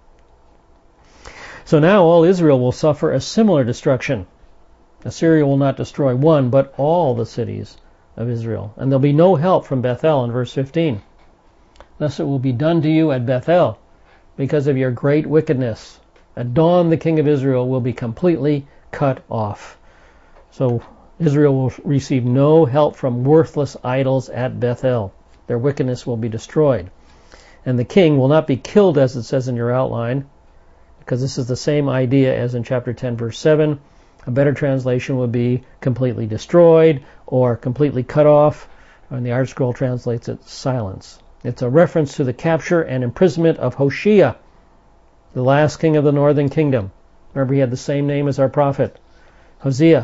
[SPEAKER 1] So now all Israel will suffer a similar destruction. Assyria will not destroy one, but all the cities of Israel. And there'll be no help from Bethel in verse 15. Thus it will be done to you at Bethel because of your great wickedness. At dawn the king of Israel will be completely cut off. So Israel will receive no help from worthless idols at Bethel. Their wickedness will be destroyed. And the king will not be killed, as it says in your outline, because this is the same idea as in chapter 10, verse 7. A better translation would be completely destroyed or completely cut off. And the Art Scroll translates it silence. It's a reference to the capture and imprisonment of Hoshea, the last king of the northern kingdom. Remember, he had the same name as our prophet. Hoshea.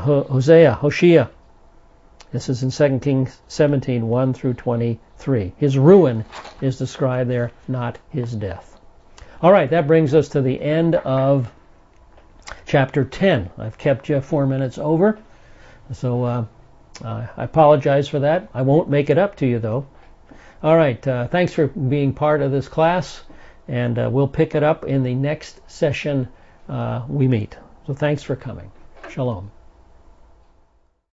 [SPEAKER 1] This is in 2 Kings 17, 1 through 23. His ruin is described there, not his death. All right, that brings us to the end of chapter 10. I've kept you 4 minutes over, so I apologize for that. I won't make it up to you, though. All right, thanks for being part of this class, and we'll pick it up in the next session we meet. So thanks for coming. Shalom.